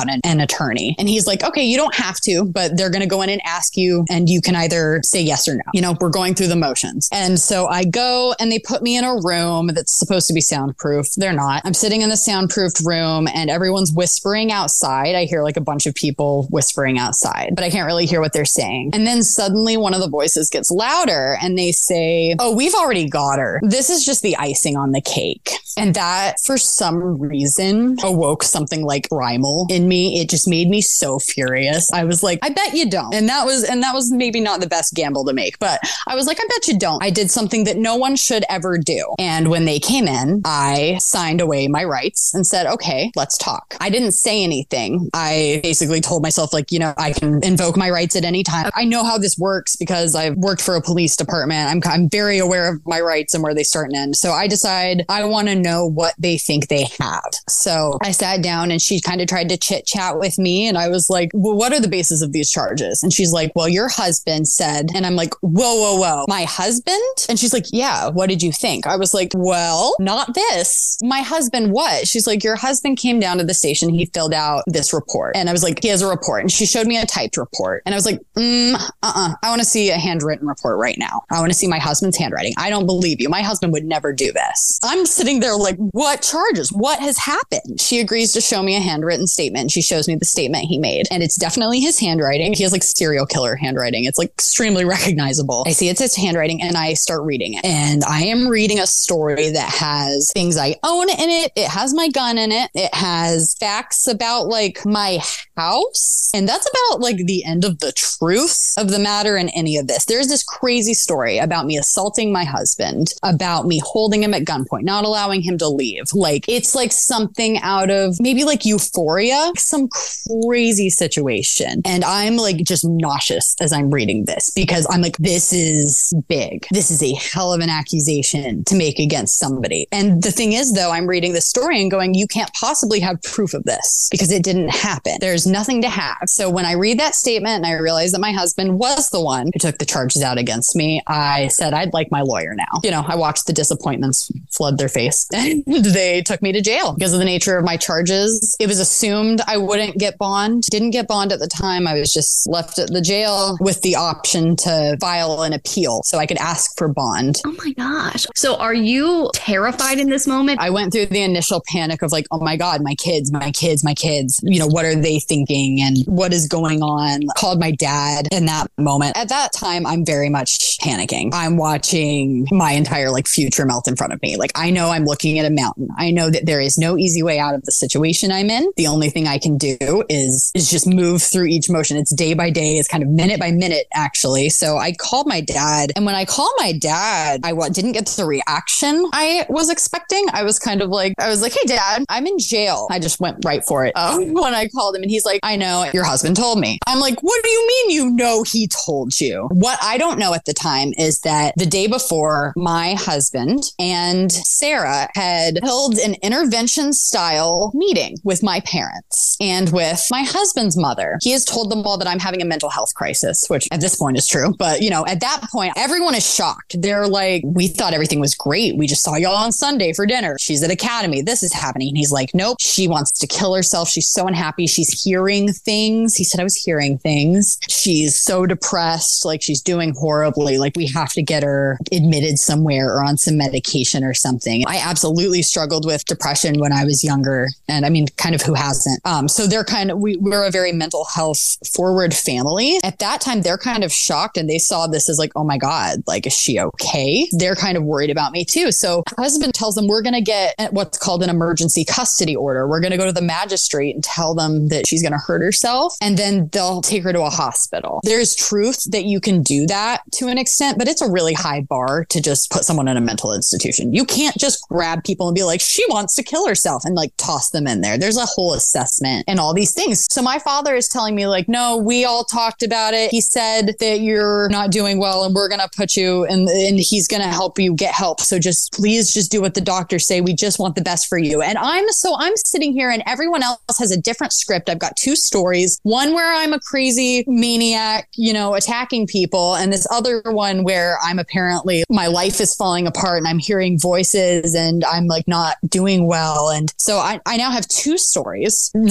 out an, an attorney. And he's like, okay, you don't have to, but they're going to go in and ask you, and you can either say yes or no. You know, we're going through the motions. And so I go and they put me in a room that's supposed to be soundproof. They're not. I'm sitting in the soundproofed room and everyone's whispering outside. I hear like a bunch of people whispering outside, but I can't really hear what they're saying. And then suddenly one of the voices gets louder and they say, oh, we've already got her. This is just the icing on the cake. And that for some reason awoke something like primal in me. It just made me so furious. I was like, I bet you don't. And that was, and that was maybe not the best gamble to make, but I was like, I bet you don't. I did something that no one should ever do. And when they came in, I signed away my rights and said, okay, let's talk. I didn't say anything. I basically told myself, like, you know, I can invoke my rights at any time. I know how this works because I've worked for a police department. I'm, I'm very aware of my rights and where they start and end. So I decide I want to know what they think they have. So I sat down and she kind of tried to chit chat with me. And I was like, well, what are the basis of these charges? And she's like, well, your husband said, and I'm like, whoa, whoa, whoa, my husband? And she's like, yeah, what did you think? I was like, well, not this. My husband, what? She's like, your husband came down to the station. He filled out this report. And I was like, he has a report. And she showed me a typed report. And I was like, mm, uh-uh. I want to see a handwritten report right now. I want to see my husband's handwriting. I don't believe you. My husband would never do this. I'm sitting there like, what charges? What has happened? She agrees to show me a handwritten statement. She shows me the statement he made. And it's definitely his handwriting. He has like serial killer handwriting. It's like extremely recognizable. I see it's his handwriting and I start reading it. And I am reading a story that has things I own in it. It has my gun in it. It has facts about like my house. And that's about like the end of the truth of the matter in any of this. There's this crazy story about me assaulting my husband, about me holding him at gunpoint, not allowing him to leave. Like it's like something out of maybe like Euphoria, some crazy situation. And I'm like just nauseous as I'm reading this because I'm like, this is big. This is a hell of an accusation to make against somebody. And the thing is, though, I'm reading this story and going, you can't possibly have proof of this because it didn't happen. There's nothing to have. So when I read that statement and I realize that my husband was the one who took the charges out against me, I said, I'd like my lawyer now. You know, I watched the disappointments flood their face and they took me to jail because of the nature of my charges. It was assumed I wouldn't get bond. Didn't get bond at the time. I was just left at the jail with the option to file an appeal so I could ask for bond. Oh my gosh. So are you terrified in this moment? I went through the initial panic of like, oh my God, my kids, my kids, my kids, you know, what are they thinking and what is going on? Called my dad in that moment. At that time, I'm very much panicking. I'm watching my entire like future melt in front of me. Like I know I'm looking at a mountain. I know that there is no easy way out of the situation I'm in. The only thing I can do is, is just move through each motion. It's day by day. It's kind of minute by minute, actually. So I called my dad. And when I called my dad, I what, didn't get the reaction I was expecting. I was kind of like, I was like, hey, Dad, I'm in jail. I just went right for it um, when I called him. And he's like, I know, your husband told me. I'm like, what do you mean you know he told you? What I don't know at the time is that the day before, my husband and Sarah had held an intervention style meeting with my parents and with my husband's mother. He has told them all that I'm having a mental health crisis, which at this point is true. But, you know, at that point, everyone is shocked. They're like, we thought everything was great. We just saw y'all on Sunday for dinner. She's at Academy. This is happening. And he's like, nope, she wants to kill herself. She's so unhappy. She's hearing things. He said, I was hearing things. She's so depressed. Like she's doing horribly. Like we have to get her admitted somewhere or on some medication or something. I absolutely struggled with depression when I was younger. And I mean, kind of who hasn't? Um, so they're kind of, we, we're a very mental health forward family. At that time, they're kind of shocked and they saw this as like, oh my God, like, is she okay? They're kind of worried about me too. So husband tells them we're going to get what's called an emergency custody order. We're going to go to the magistrate and tell them that she's going to hurt herself and then they'll take her to a hospital. There's truth that you can do that to an extent, but it's a really high bar to just put someone in a mental institution. You can't just grab people and be like, she wants to kill herself and like toss them in there. There's a whole assessment and all these things. So my father is telling me like, no, we all talked about it. He said that you're not doing well and we're going to put you and, and he's going to help you get help. So just please just do what the doctors say. We just want the best for you. And I'm so I'm sitting here and everyone else has a different script. I've got two stories, one where I'm a crazy maniac, you know, attacking people. And this other one where I'm apparently my life is falling apart and I'm hearing voices and I'm like not doing well. And so I, I now have two stories. None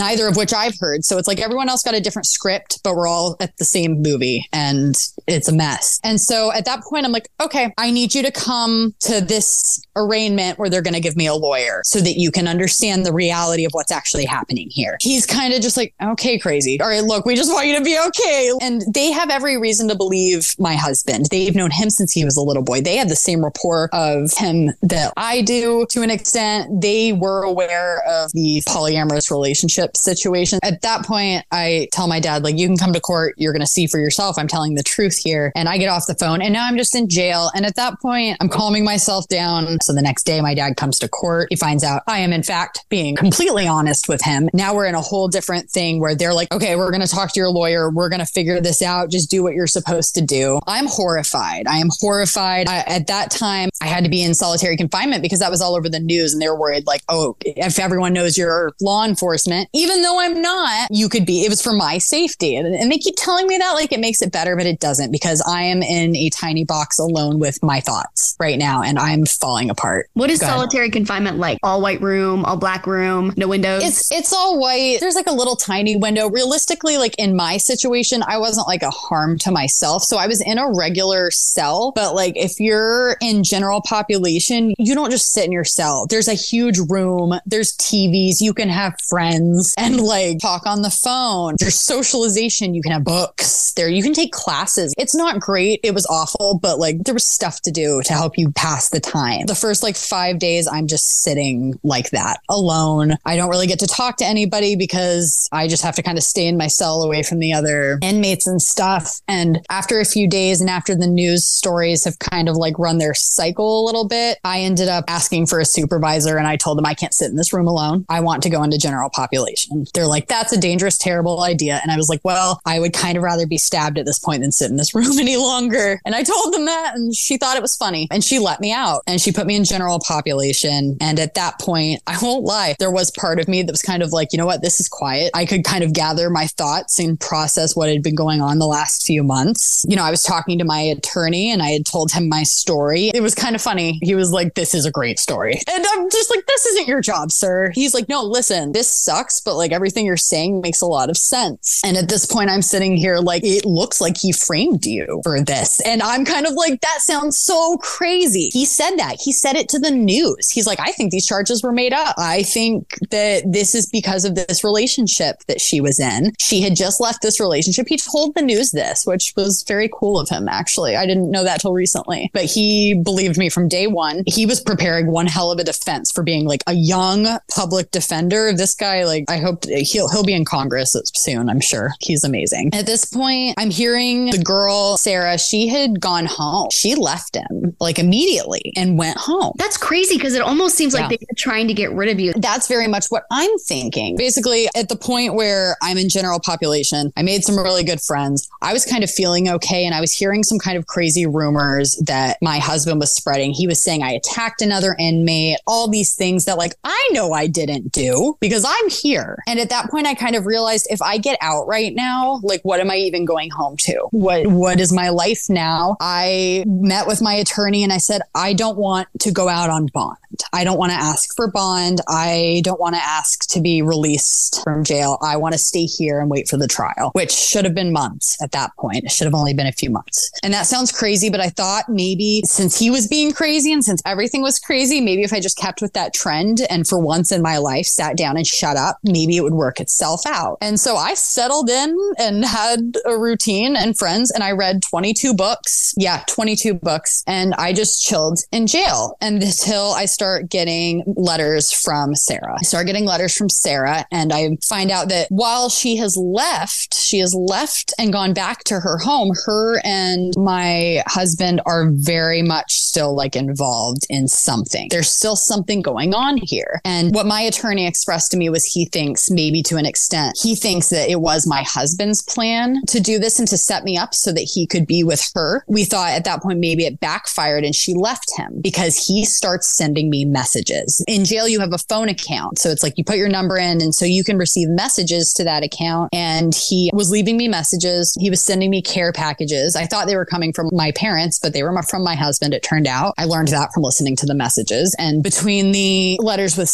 neither of which I've heard. So it's like everyone else got a different script, but we're all at the same movie and it's a mess. And so at that point, I'm like, okay, I need you to come to this arraignment where they're going to give me a lawyer so that you can understand the reality of what's actually happening here. He's kind of just like, okay, crazy. All right, look, we just want you to be okay. And they have every reason to believe my husband. They've known him since he was a little boy. They have the same rapport of him that I do to an extent. They were aware of the polyamorous relationship situation. At that point, I tell my dad, like, you can come to court. You're going to see for yourself. I'm telling the truth here. And I get off the phone and now I'm just in jail. And at that point, I'm calming myself down. So the next day, my dad comes to court. He finds out I am, in fact, being completely honest with him. Now we're in a whole different thing where they're like, okay, we're going to talk to your lawyer. We're going to figure this out. Just do what you're supposed to do. I'm horrified. I am horrified. I, at that time, I had to be in solitary confinement because that was all over the news. And they were worried like, oh, if everyone knows you're law enforcement, even though I'm not, you could be. It was for my safety. And, and they keep telling me that like it makes it better, but it doesn't, because I am in a tiny box alone with my thoughts right now and I'm falling apart. What is Go ahead. solitary confinement like? All white room, all black room, no windows? It's it's all white. There's like a little tiny window. Realistically, like in my situation, I wasn't like a harm to myself. So I was in a regular cell. But like if you're in general population, you don't just sit in your cell. There's a huge room. There's T Vs. You can have friends and like talk on the phone. There's socialization. You can have books there. You can take classes. It's not great. It was awful, but like there was stuff to do to help you pass the time. The first like five days, I'm just sitting like that alone. I don't really get to talk to anybody because I just have to kind of stay in my cell away from the other inmates and stuff. And after a few days and after the news stories have kind of like run their cycle a little bit, I ended up asking for a supervisor and I told them I can't sit in this room alone. I want to go into general population. They're like, that's a dangerous, terrible idea. And I was like, well, I would kind of rather be stabbed at this point than sit in this room any longer. And I told them that and she thought it was funny and she let me out and she put me in general population. And at that point, I won't lie, there was part of me that was kind of like, you know what, this is quiet. I could kind of gather my thoughts and process what had been going on the last few months. You know, I was talking to my attorney and I had told him my story. It was kind of funny. He was like, this is a great story. And I'm just like, this isn't your job, sir. He's like, no, listen, this sucks, but like everything you're saying makes a lot of sense. And at this point, I'm sitting here like, it looks like he framed you for this. And I'm kind of like, that sounds so crazy. He said that. He said it to the news. He's like, I think these charges were made up. I think that this is because of this relationship that she was in. She had just left this relationship. He told the news this, which was very cool of him, actually. I didn't know that till recently, but he believed me from day one. He was preparing one hell of a defense for being like a young public defender. This guy, like, I hope he'll, he'll be in Congress soon. I'm sure. He's amazing. At this point, I'm hearing the girl, Sarah, she had gone home. She left him like immediately and went home. That's crazy because it almost seems like Yeah. they were trying to get rid of you. That's very much what I'm thinking. Basically, at the point where I'm in general population, I made some really good friends. I was kind of feeling okay. And I was hearing some kind of crazy rumors that my husband was spreading. He was saying I attacked another inmate, all these things that like, I know I didn't do because I'm here. And at that point, I kind of realized if I get out right now, like, what am I even going home to? What, what is my life now? I met with my attorney and I said, I don't want to go out on bond. I don't want to ask for bond. I don't want to ask to be released from jail. I want to stay here and wait for the trial, which should have been months at that point. It should have only been a few months. And that sounds crazy, but I thought maybe since he was being crazy and since everything was crazy, maybe if I just kept with that trend and for once in my life sat down and shut up, maybe it would work itself out. And so I settled in and had a routine and friends and I read twenty-two books. Yeah, twenty-two books. And I just chilled in jail until I start getting letters from Sarah. I start getting letters from Sarah and I find out that while she has left, she has left and gone back to her home, her and my husband are very much still like involved in something. There's still something going on here. And what my attorney expressed to me was he thinks maybe to an extent, he thinks that it was my husband's plan to do this and to set me up so that he could be with her. We thought at that point, maybe it backfired and she left him because he starts sending me messages. In jail, you have a phone account. So it's like you put your number in and so you can receive messages to that account. And he was leaving me messages. He was sending me care packages. I thought they were coming from my parents, but they were from my husband. It turned out I learned that from listening to the messages. And between the letters with Sarah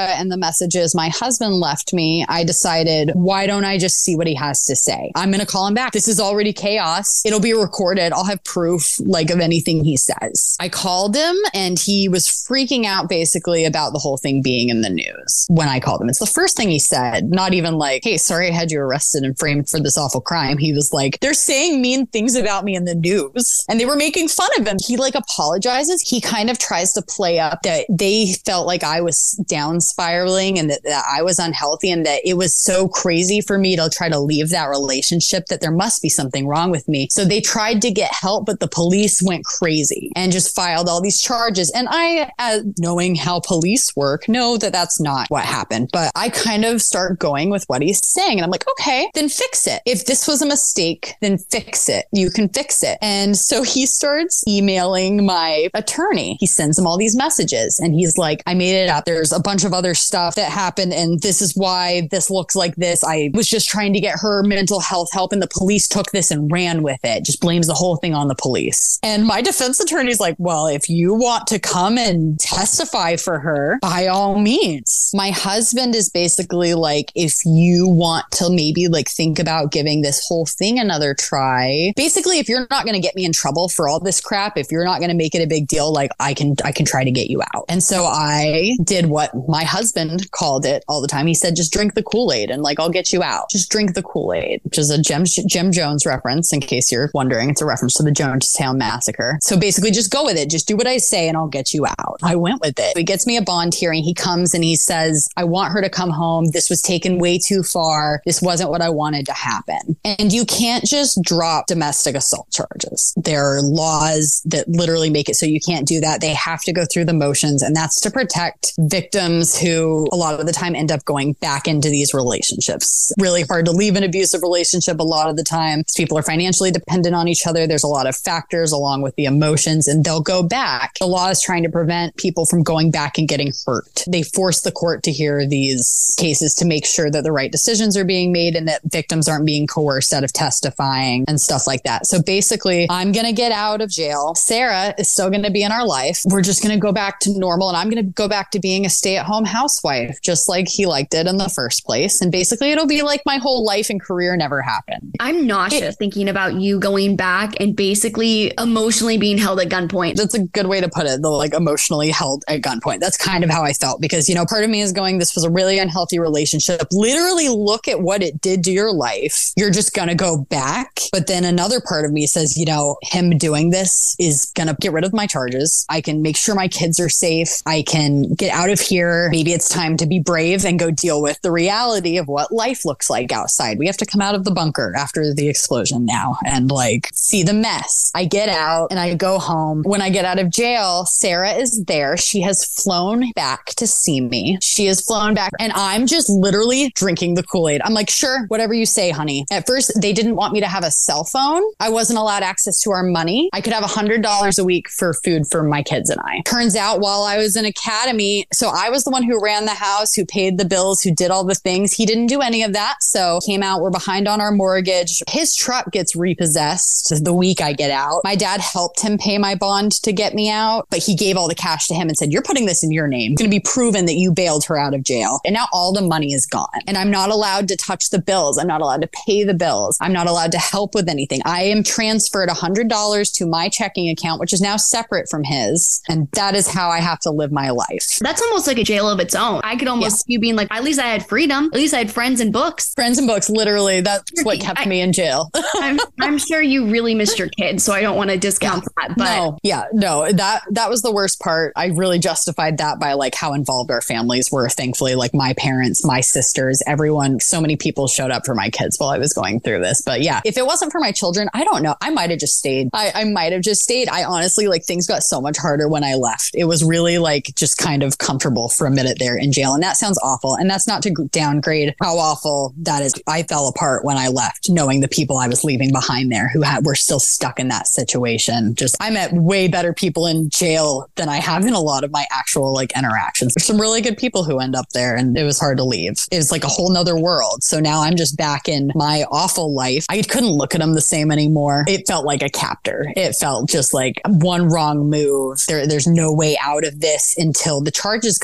and the messages my husband left me, I decided, why don't I just see what he has to say? I'm going to call him back. This is already chaos. It'll be recorded. I'll have proof like of anything he says. I called him and he was freaking out basically about the whole thing being in the news. When I called him, it's the first thing he said, not even like, hey, sorry I had you arrested and framed for this awful crime. He was like, they're saying mean things about me in the news and they were making fun of him. He like apologizes. He kind of tries to play up that they felt like I was down spiraling and that, that I was unhealthy and that it was so crazy for me to try to leave that relationship that there must be something wrong with me. So they tried to get help, but the police went crazy and just filed all these charges. And I, uh, knowing how police work, know that that's not what happened. But I kind of start going with what he's saying. And I'm like, okay, then fix it. If this was a mistake, then fix it. You can fix it. And so he starts emailing my attorney. He sends him all these messages and he's like, I made it up. There's a bunch of other stuff that happened and this is why this looks like this. I was just trying to get her mental health help and the police took this and ran with it. Just blames the whole thing on the police. And my defense attorney's like, well, if you want to come and testify for her, by all means. My husband is basically like, if you want to maybe like think about giving this whole thing another try, basically, if you're not going to get me in trouble for all this crap, if you're not going to make it a big deal, like I can, I can try to get you out. And so I did what my husband called it all the time. He said, just drink the Kool-Aid and like, I'll get you out. Just drink the Kool-Aid, which is a Jim, Jim Jones reference. In case you're wondering, it's a reference to the Jonestown Massacre. So basically just go with it. Just do what I say and I'll get you out. I went with it. He gets me a bond hearing. He comes and he says, I want her to come home. This was taken way too far. This wasn't what I wanted to happen. And you can't just drop domestic assault charges. There are laws that literally make it so you can't do that. They have to go through the motions. And that's to protect victims who a lot of the time end up going back into these relationships. Really hard to leave an abusive relationship a lot of the time. People are financially dependent on each other. There's a lot of factors along with the emotions and they'll go back. The law is trying to prevent people from going back and getting hurt. They force the court to hear these cases to make sure that the right decisions are being made and that victims aren't being coerced out of testifying and stuff like that. So basically, I'm going to get out of jail. Sarah is still going to be in our life. We're just going to go back to normal and I'm going to go back to being a stay-at-home housewife, just like he liked it in the first place. And basically, it'll be like my whole life and career never happened. I'm nauseous it, thinking about you going back and basically emotionally being held at gunpoint. That's a good way to put it, the like emotionally held at gunpoint. That's kind of how I felt because, you know, part of me is going, this was a really unhealthy relationship. Literally look at what it did to your life. You're just going to go back. But then another part of me says, you know, him doing this is going to get rid of my charges. I can make sure my kids are safe. I can get out of here. Maybe it's time to be brave and go deal with the reality of what life looks like outside. We have to come out of the bunker after the explosion now and like see the mess. I get out and I go home. When I get out of jail, Sarah is there. She has flown back to see me. She has flown back and I'm just literally drinking the Kool-Aid. I'm like, sure, whatever you say, honey. At first, they didn't want me to have a cell phone. I wasn't allowed access to our money. I could have one hundred dollars a week for food for my kids and I. Turns out while I was in academy, so I was the one who ran the house, who paid the bills, who did all the things. He didn't do any of that. So came out, we're behind on our mortgage. His truck gets repossessed the week I get out. My dad helped him pay my bond to get me out, but he gave all the cash to him and said, you're putting this in your name. It's going to be proven that you bailed her out of jail. And now all the money is gone. And I'm not allowed to touch the bills. I'm not allowed to pay the bills. I'm not allowed to help with anything. I am transferred one hundred dollars to my checking account, which is now separate from his. And that is how I have to live my life. That's almost like a jail of its own. I could almost see yeah. you being like, at least I had freedom. At least I had friends and books. Friends and books, literally. That's what kept I, me in jail. I'm, I'm sure you really missed your kids, so I don't want to discount yeah. that. But no, yeah, no, that that was the worst part. I really justified that by like how involved our families were. Thankfully, like my parents, my sisters, everyone, so many people showed up for my kids while I was going through this. But yeah, if it wasn't for my children, I don't know. I might have just stayed. I, I might have just stayed. I honestly, like things got so much harder when I left. It was really like just kind of comfortable for a minute there in jail. And that sounds awful. And that's not to downgrade how awful that is. I fell apart when I left, knowing the people I was leaving behind there who had, were still stuck in that situation. Just I met way better people in jail than I have in a lot of my actual like interactions. There's some really good people who end up there and it was hard to leave. It was like a whole nother world. So now I'm just back in my awful life. I couldn't look at them the same anymore. It felt like a captor. It felt just like one wrong move. There, there's no way out of this until the charges go away. I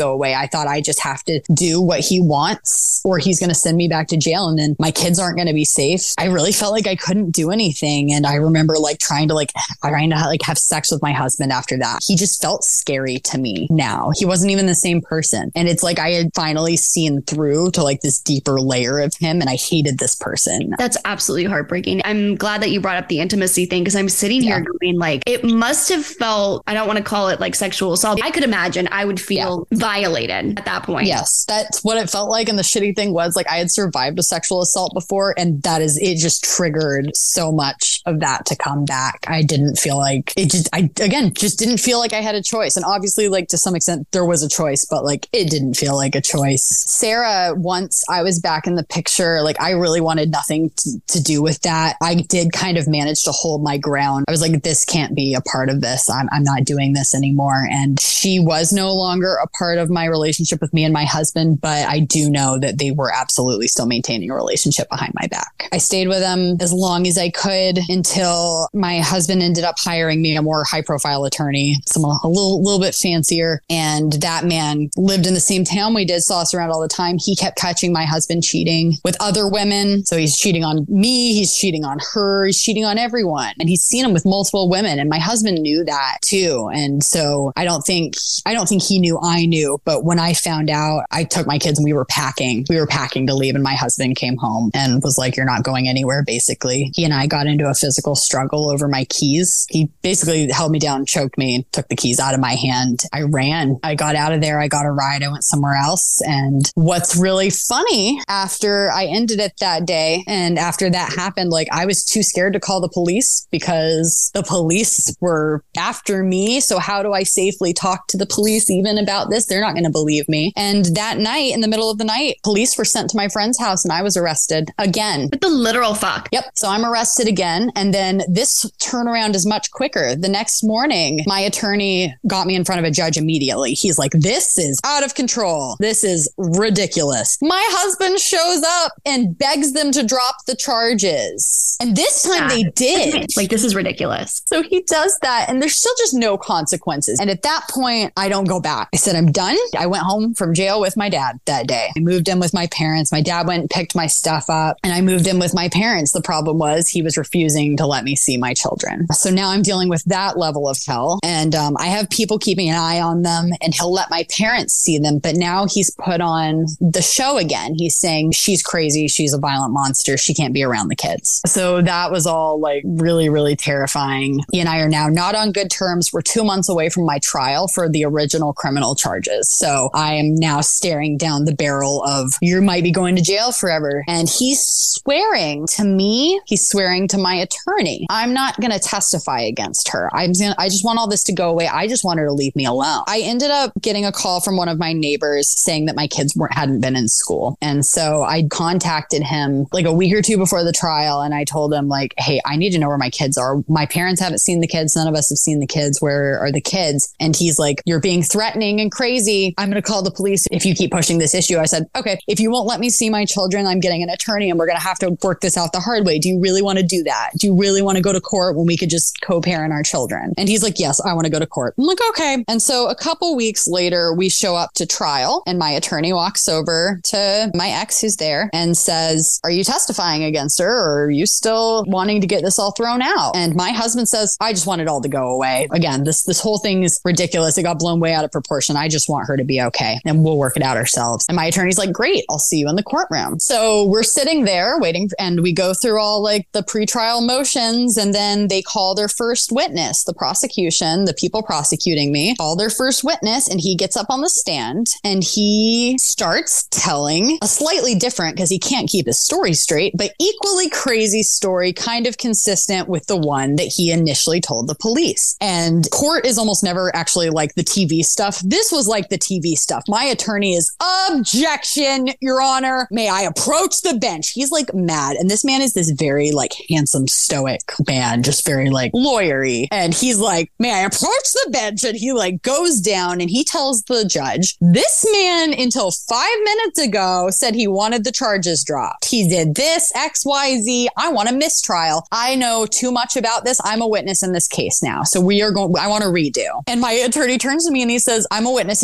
thought I just have to do what he wants or he's going to send me back to jail and then my kids aren't going to be safe. I really felt like I couldn't do anything. And I remember like trying to like, trying to like have sex with my husband after that. He just felt scary to me now. He wasn't even the same person. And it's like I had finally seen through to like this deeper layer of him and I hated this person. That's absolutely heartbreaking. I'm glad that you brought up the intimacy thing because I'm sitting yeah. here going like, it must have felt, I don't want to call it like sexual assault. I could imagine I would feel yeah. violated at that point. Yes, that's what it felt like. And the shitty thing was like I had survived a sexual assault before and that is, it just triggered so much of that to come back. I didn't feel like it just, I again, just didn't feel like I had a choice. And obviously like to some extent there was a choice, but like it didn't feel like a choice. Sarah, once I was back in the picture, like I really wanted nothing to, to do with that. I did kind of manage to hold my ground. I was like, this can't be a part of this. I'm, I'm not doing this anymore. And she was no longer a part of my relationship with me and my husband, but I do know that they were absolutely still maintaining a relationship behind my back. I stayed with him as long as I could until my husband ended up hiring me a more high profile attorney, someone a little, little bit fancier. And that man lived in the same town we did, saw us around all the time. He kept catching my husband cheating with other women. So he's cheating on me. He's cheating on her. He's cheating on everyone. And he's seen him with multiple women. And my husband knew that too. And so I don't think, I don't think he knew I knew. But when I found out, I took my kids and we were packing. We were packing to leave. And my husband came home and was like, you're not going anywhere, basically. He and I got into a physical struggle over my keys. He basically held me down, choked me, and took the keys out of my hand. I ran. I got out of there. I got a ride. I went somewhere else. And what's really funny, after I ended it that day and after that happened, like I was too scared to call the police because the police were after me. So how do I safely talk to the police even about this? They're not going to believe me. And that night, in the middle of the night, police were sent to my friend's house and I was arrested again. What the literal fuck? Yep. So I'm arrested again. And then this turnaround is much quicker. The next morning, my attorney got me in front of a judge immediately. He's like, this is out of control. This is ridiculous. My husband shows up and begs them to drop the charges. And this time yeah. they did. Like, this is ridiculous. So he does that and there's still just no consequences. And at that point, I don't go back. I said, I'm done. I went home from jail with my dad that day. I moved in with my parents. My dad went and picked my stuff up and I moved in with my parents. The problem was he was refusing to let me see my children. So now I'm dealing with that level of hell. And um, I have people keeping an eye on them and he'll let my parents see them. But now he's put on the show again. He's saying she's crazy. She's a violent monster. She can't be around the kids. So that was all like really, really terrifying. He and I are now not on good terms. We're two months away from my trial for the original criminal charges. So I am now staring down the barrel of you might be going to jail forever. And he's swearing to me. He's swearing to my attorney. I'm not going to testify against her. I'm gonna, I just want all this to go away. I just want her to leave me alone. I ended up getting a call from one of my neighbors saying that my kids weren't, hadn't been in school. And so I contacted him like a week or two before the trial. And I told him like, hey, I need to know where my kids are. My parents haven't seen the kids. None of us have seen the kids. Where are the kids? And he's like, you're being threatening and crazy. I'm going to call the police if you keep pushing this issue. I said, okay, if you won't let me see my children, I'm getting an attorney and we're going to have to work this out the hard way. Do you really want to do that? Do you really want to go to court when we could just co-parent our children? And he's like, yes, I want to go to court. I'm like, okay. And so a couple weeks later, we show up to trial and my attorney walks over to my ex who's there and says, are you testifying against her or are you still wanting to get this all thrown out? And my husband says, I just want it all to go away. Again, this, this whole thing is ridiculous. It got blown way out of proportion. I just want her to be okay and we'll work it out ourselves. And my attorney's like, great, I'll see you in the courtroom. So we're sitting there waiting and we go through all like the pretrial motions and then they call their first witness, the prosecution, the people prosecuting me, call their first witness and he gets up on the stand and he starts telling a slightly different, because he can't keep his story straight, but equally crazy story, kind of consistent with the one that he initially told the police. And court is almost never actually like the T V stuff. This was like the T V stuff. My attorney is, objection, Your Honor. May I approach the bench? He's like mad. And this man is this very like handsome, stoic man, just very like lawyery. And he's like, may I approach the bench? And he like goes down and he tells the judge, this man until five minutes ago said he wanted the charges dropped. He did this, X, Y, Z. I want a mistrial. I know too much about this. I'm a witness in this case now. So we are going, I want to redo. And my attorney turns to me and he says, I'm a witness in your case.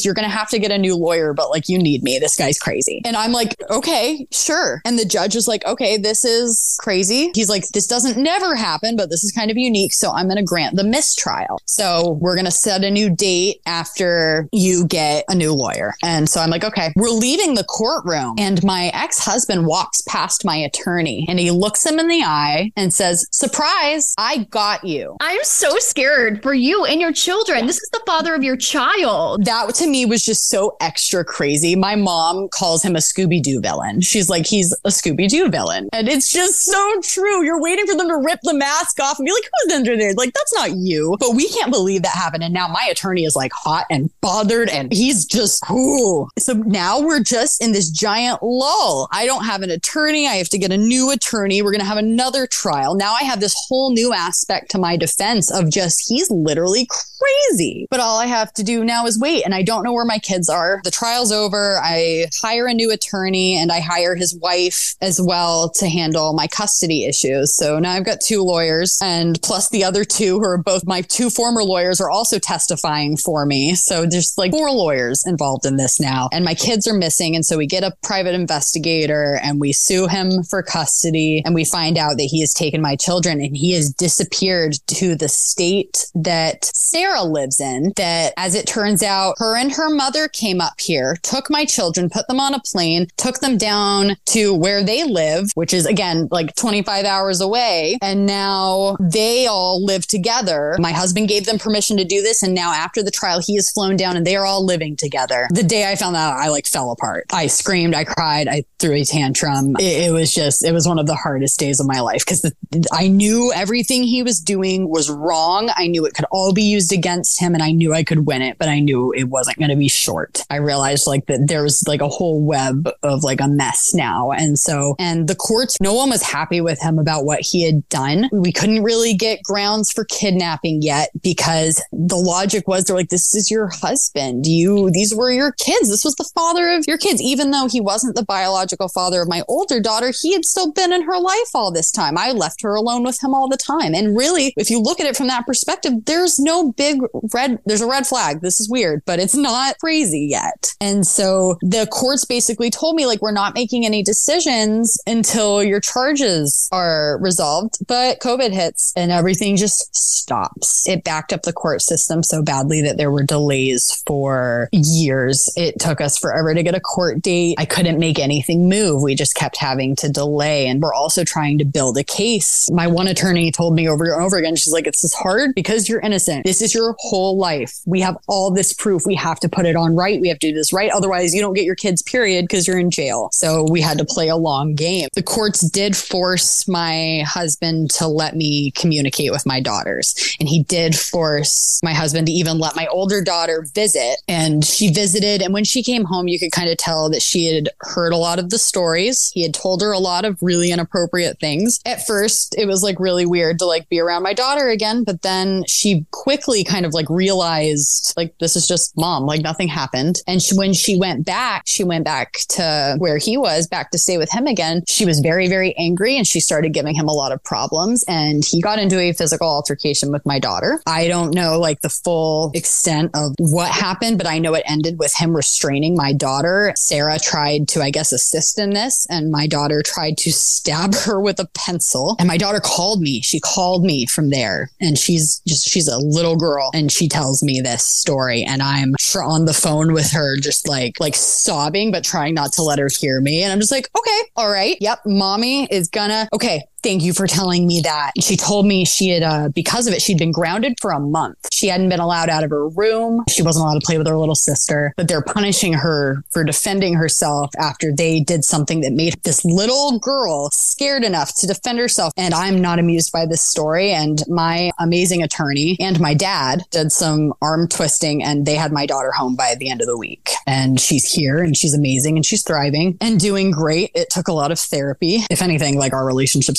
you're going to have to get a new lawyer, but like, you need me. This guy's crazy. And I'm like, okay, sure. And the judge is like, okay, this is crazy. He's like, this doesn't never happen, but this is kind of unique. So I'm going to grant the mistrial. So we're going to set a new date after you get a new lawyer. And so I'm like, okay, we're leaving the courtroom. And my ex-husband walks past my attorney and he looks him in the eye and says, surprise, I got you. I'm so scared for you and your children. This is the father of your child. That to me was just so extra crazy. My mom calls him a Scooby-Doo villain. She's like, he's a Scooby-Doo villain. And it's just so true. You're waiting for them to rip the mask off and be like, who's under there? Like, that's not you. But we can't believe that happened. And now my attorney is like hot and bothered and he's just, ooh. So now we're just in this giant lull. I don't have an attorney. I have to get a new attorney. We're going to have another trial. Now I have this whole new aspect to my defense of just, he's literally crazy. But all I have to do now is wait. And I don't know where my kids are. The trial's over. I hire a new attorney and I hire his wife as well to handle my custody issues. So now I've got two lawyers, and plus the other two who are both my two former lawyers are also testifying for me. So there's like four lawyers involved in this now. And my kids are missing. And so we get a private investigator and we sue him for custody. And we find out that he has taken my children and he has disappeared to the state that Sarah lives in. That, as it turns out, her and her mother came up here, took my children, put them on a plane, took them down to where they live, which is, again, like twenty-five hours away. And now they all live together. My husband gave them permission to do this. And now after the trial, he has flown down and they are all living together. The day I found out, I like fell apart. I screamed, I cried, I threw a tantrum. It, it was just, it was one of the hardest days of my life because I knew everything he was doing was wrong. I knew it could all be used against him and I knew I could win it, but I knew it wasn't going to be short. I realized like that there was like a whole web of like a mess now. And so, and the courts, no one was happy with him about what he had done. We couldn't really get grounds for kidnapping yet because the logic was they're like, this is your husband. You, these were your kids. This was the father of your kids. Even though he wasn't the biological father of my older daughter, he had still been in her life all this time. I left her alone with him all the time. And really, if you look at it from that perspective, there's no big red, there's a red flag. This is weird, but it's not crazy yet. And so the courts basically told me, like, we're not making any decisions until your charges are resolved. But COVID hits and everything just stops. It backed up the court system so badly that there were delays for years. It took us forever to get a court date. I couldn't make anything move. We just kept having to delay. And we're also trying to build a case. My one attorney told me over and over again, she's like, it's just hard because you're innocent. This is your whole life. We have all this proof. We have to put it on right. We have to do this right. Otherwise, you don't get your kids, period, because you're in jail. So we had to play a long game. The courts did force my husband to let me communicate with my daughters. And he did force my husband to even let my older daughter visit. And she visited. And when she came home, you could kind of tell that she had heard a lot of the stories. He had told her a lot of really inappropriate things. At first, it was like really weird to like be around my daughter again. But then she quickly kind of like realized like, this is just mom, like nothing happened. And she, when she went back, she went back to where he was, back to stay with him again. She was very, very angry and she started giving him a lot of problems. And he got into a physical altercation with my daughter. I don't know like the full extent of what happened, but I know it ended with him restraining my daughter. Sarah tried to, I guess, assist in this. And my daughter tried to stab her with a pencil. And my daughter called me. She called me from there. And she's just, she's a little girl. And she tells me this story. And I'm on the phone with her, just like, like sobbing, but trying not to let her hear me. And I'm just like, okay, all right. Yep. Mommy is gonna, okay. Thank you for telling me that. She told me she had, uh, because of it, she'd been grounded for a month. She hadn't been allowed out of her room. She wasn't allowed to play with her little sister, but they're punishing her for defending herself after they did something that made this little girl scared enough to defend herself. And I'm not amused by this story. And my amazing attorney and my dad did some arm twisting and they had my daughter home by the end of the week. And she's here and she's amazing and she's thriving and doing great. It took a lot of therapy. If anything, like our relationship's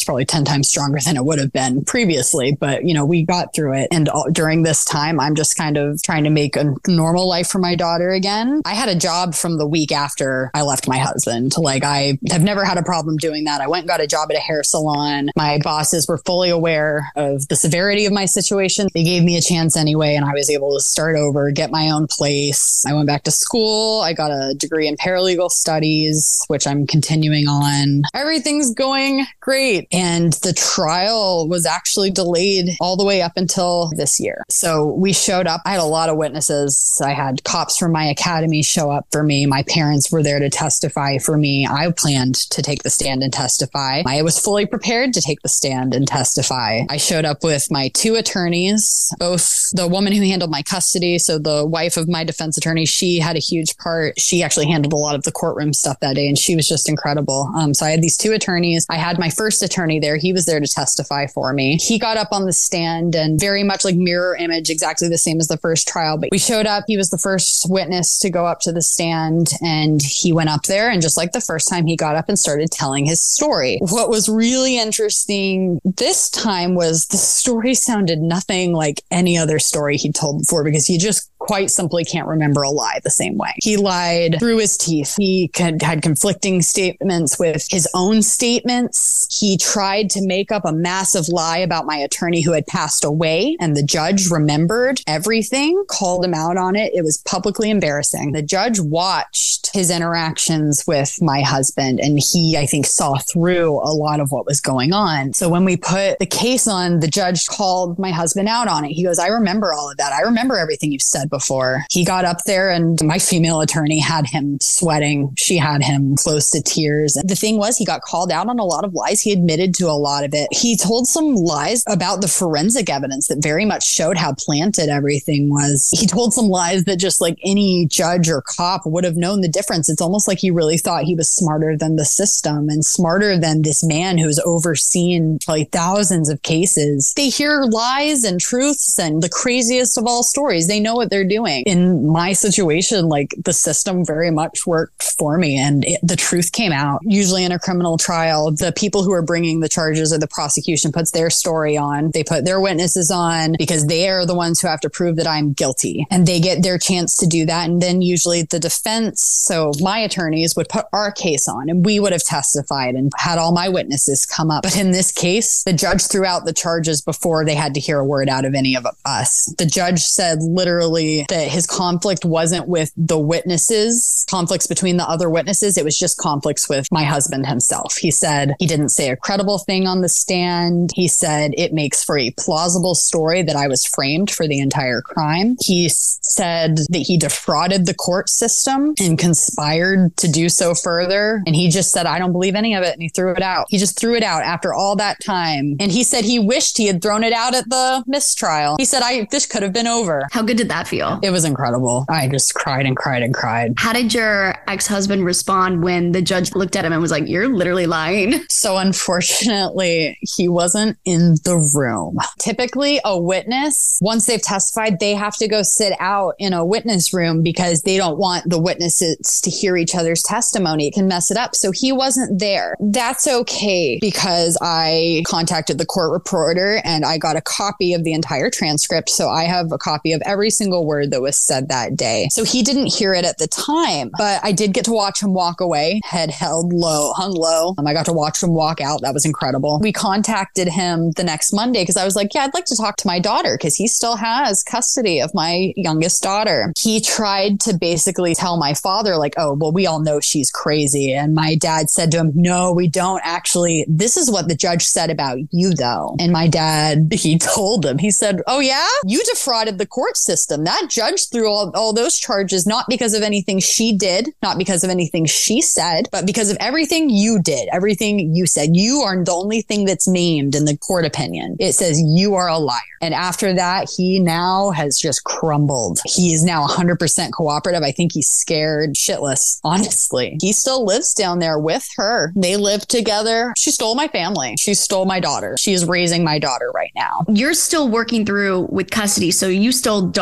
probably ten times stronger than it would have been previously. But, you know, we got through it. And all, during this time, I'm just kind of trying to make a normal life for my daughter again. I had a job from the week after I left my husband. Like, I have never had a problem doing that. I went and got a job at a hair salon. My bosses were fully aware of the severity of my situation. They gave me a chance anyway, and I was able to start over, get my own place. I went back to school. I got a degree in paralegal studies, which I'm continuing on. Everything's going great. And the trial was actually delayed all the way up until this year. So we showed up. I had a lot of witnesses. I had cops from my academy show up for me. My parents were there to testify for me. I planned to take the stand and testify. I was fully prepared to take the stand and testify. I showed up with my two attorneys, both the woman who handled my custody. So the wife of my defense attorney, she had a huge part. She actually handled a lot of the courtroom stuff that day, and she was just incredible. Um, so I had these two attorneys. I had my first attorney there. He was there to testify for me. He got up on the stand and very much like mirror image, exactly the same as the first trial. But we showed up. He was the first witness to go up to the stand, and he went up there, and just like the first time, he got up and started telling his story. What was really interesting this time was the story sounded nothing like any other story he'd told before, because he just quite simply can't remember a lie the same way. He lied through his teeth. He had, had conflicting statements with his own statements. He tried to make up a massive lie about my attorney who had passed away, and the judge remembered everything, called him out on it. It was publicly embarrassing. The judge watched his interactions with my husband, and he, I think, saw through a lot of what was going on. So when we put the case on, the judge called my husband out on it. He goes, I remember all of that. I remember everything you've said before. He got up there, and my female attorney had him sweating. She had him close to tears. And the thing was, he got called out on a lot of lies. He admitted to a lot of it. He told some lies about the forensic evidence that very much showed how planted everything was. He told some lies that just like any judge or cop would have known the difference. It's almost like he really thought he was smarter than the system and smarter than this man who's overseen probably thousands of cases. They hear lies and truths and the craziest of all stories. They know what they're doing. In my situation, like the system very much worked for me, and it, the truth came out. Usually in a criminal trial, the people who are bringing the charges or the prosecution puts their story on. They put their witnesses on because they are the ones who have to prove that I'm guilty, and they get their chance to do that. And then usually the defense, so my attorneys would put our case on, and we would have testified and had all my witnesses come up. But in this case, the judge threw out the charges before they had to hear a word out of any of us. The judge said literally that his conflict wasn't with the witnesses, conflicts between the other witnesses. It was just conflicts with my husband himself. He said he didn't say a credible thing on the stand. He said it makes for a plausible story that I was framed for the entire crime. He said that he defrauded the court system and conspired to do so further. And he just said, I don't believe any of it. And he threw it out. He just threw it out after all that time. And he said he wished he had thrown it out at the mistrial. He said, I this could have been over. How good did that feel? It was incredible. I just cried and cried and cried. How did your ex-husband respond when the judge looked at him and was like, you're literally lying? So unfortunately, he wasn't in the room. Typically, a witness, once they've testified, they have to go sit out in a witness room because they don't want the witnesses to hear each other's testimony. It can mess it up. So he wasn't there. That's okay, because I contacted the court reporter and I got a copy of the entire transcript. So I have a copy of every single word that was said that day. So he didn't hear it at the time, but I did get to watch him walk away, head held low, hung low. Um, I got to watch him walk out. That was incredible. We contacted him the next Monday because I was like, yeah, I'd like to talk to my daughter because he still has custody of my youngest daughter. He tried to basically tell my father like, oh, well, we all know she's crazy. And my dad said to him, no, we don't actually. This is what the judge said about you, though. And my dad, he told him, he said, oh, yeah, you defrauded the court system. That judge threw all, all those charges, not because of anything she did, not because of anything she said, but because of everything you did, everything you said. You are the only thing that's named in the court opinion. It says you are a liar. And after that, he now has just crumbled. He is now one hundred percent cooperative. I think he's scared shitless, honestly. He still lives down there with her. They live together. She stole my family. She stole my daughter. She is raising my daughter right now. You're still working through with custody, so you still don't have custody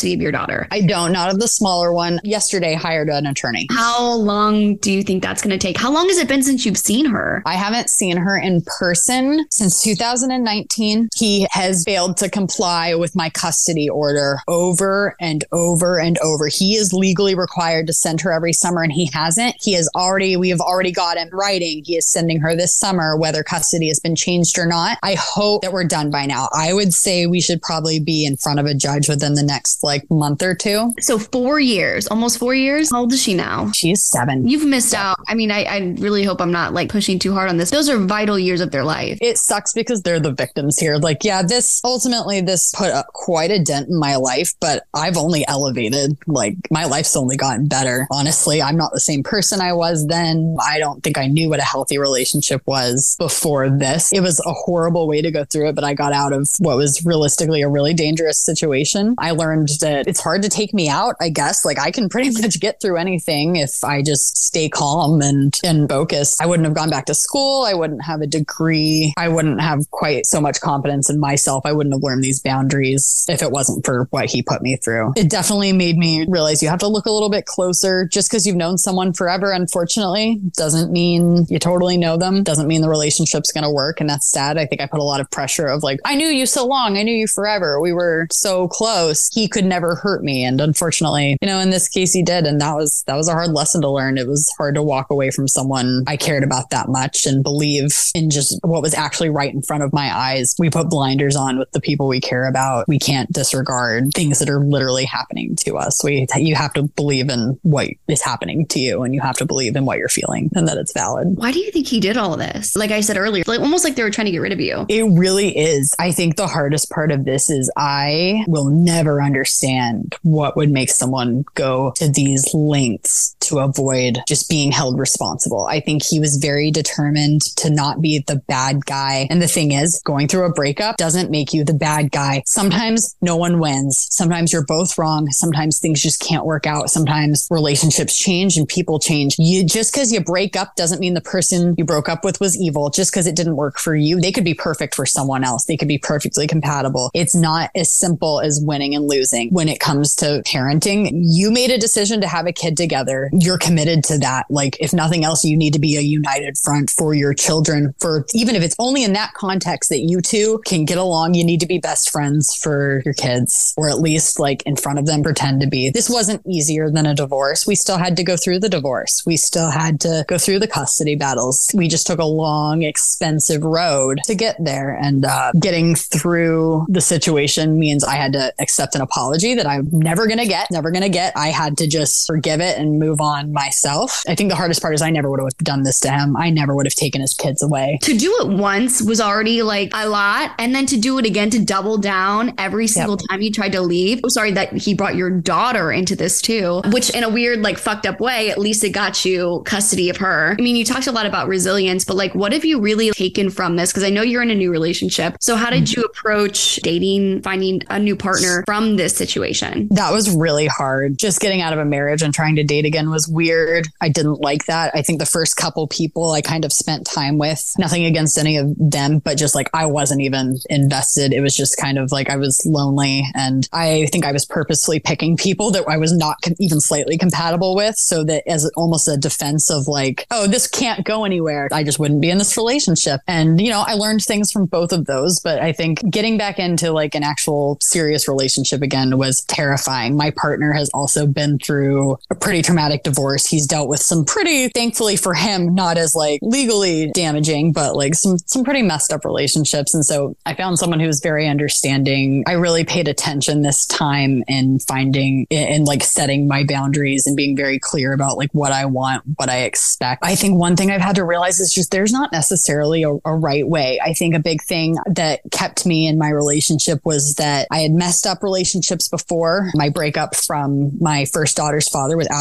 custody of your daughter? I don't, not of the smaller one. Yesterday, hired an attorney. How long do you think that's going to take? How long has it been since you've seen her? I haven't seen her in person since two thousand nineteen. He has failed to comply with my custody order over and over and over. He is legally required to send her every summer, and he hasn't. He has already, we have already got in writing. He is sending her this summer, whether custody has been changed or not. I hope that we're done by now. I would say we should probably be in front of a judge within the next like month or two. So four years, almost four years. How old is she now? She's seven. You've missed out. I mean, I, I really hope I'm not like pushing too hard on this. Those are vital years of their life. It sucks because they're the victims here. Like, yeah, this ultimately this put a, quite a dent in my life, but I've only elevated. Like, my life's only gotten better. Honestly, I'm not the same person I was then. I don't think I knew what a healthy relationship was before this. It was a horrible way to go through it, but I got out of what was realistically a really dangerous situation. I learned that it's hard to take me out, I guess. Like, I can pretty much get through anything if I just stay calm and, and focused. I wouldn't have gone back to school. I wouldn't have a degree. I wouldn't have quite so much confidence in myself. I wouldn't have learned these boundaries if it wasn't for what he put me through. It definitely made me realize you have to look a little bit closer. Just because you've known someone forever, unfortunately, doesn't mean you totally know them. Doesn't mean the relationship's going to work. And that's sad. I think I put a lot of pressure of like, I knew you so long. I knew you forever. We were so close. He could never hurt me. And unfortunately, you know, in this case, he did. And that was, that was a hard lesson to learn. It was hard to walk away from someone I cared about that much and believe in just what was actually right in front of my eyes. We put blinders on with the people we care about. We can't disregard things that are literally happening to us. We, you have to believe in what is happening to you, and you have to believe in what you're feeling and that it's valid. Why do you think he did all of this? Like I said earlier, like almost like they were trying to get rid of you. It really is. I think the hardest part of this is I will never understand what would make someone go to these lengths to avoid just being held responsible. I think he was very determined to not be the bad guy. And the thing is, going through a breakup doesn't make you the bad guy. Sometimes no one wins. Sometimes you're both wrong. Sometimes things just can't work out. Sometimes relationships change and people change. You just because you break up doesn't mean the person you broke up with was evil. Just because it didn't work for you, they could be perfect for someone else. They could be perfectly compatible. It's not as simple as winning and losing when it comes to parenting. You made a decision to have a kid together. You're committed to that. Like, if nothing else, you need to be a united front for your children. For even if it's only in that context that you two can get along, you need to be best friends for your kids, or at least like in front of them, pretend to be. This wasn't easier than a divorce. We still had to go through the divorce. We still had to go through the custody battles. We just took a long, expensive road to get there. And uh, getting through the situation means I had to accept an apology that I'm never going to get, never going to get. I had to just forgive it and move on myself. I think the hardest part is I never would have done this to him. I never would have taken his kids away. To do it once was already like a lot. And then to do it again, to double down every single yep. time you tried to leave. Oh, sorry that he brought your daughter into this too, which in a weird, like fucked up way, at least it got you custody of her. I mean, you talked a lot about resilience, but like, what have you really taken from this? Because I know you're in a new relationship. So how did you approach dating, finding a new partner from this situation? That was really hard. Just getting out of a marriage and trying to date again was weird. I didn't like that. I think the first couple people I kind of spent time with, nothing against any of them, but just like I wasn't even invested. It was just kind of like I was lonely. And I think I was purposely picking people that I was not even slightly compatible with, so that as almost a defense of like, oh, this can't go anywhere, I just wouldn't be in this relationship. And, you know, I learned things from both of those. But I think getting back into like an actual serious relationship again was terrifying. My partner has also been through a pretty traumatic divorce. He's dealt with some pretty, thankfully for him, not as like legally damaging, but like some, some pretty messed up relationships. And so I found someone who was very understanding. I really paid attention this time in finding and like setting my boundaries and being very clear about like what I want, what I expect. I think one thing I've had to realize is just there's not necessarily a, a right way. I think a big thing that kept me in my relationship was that I had messed up relationships before. My breakup from my first daughter's father was absolutely heartbreaking.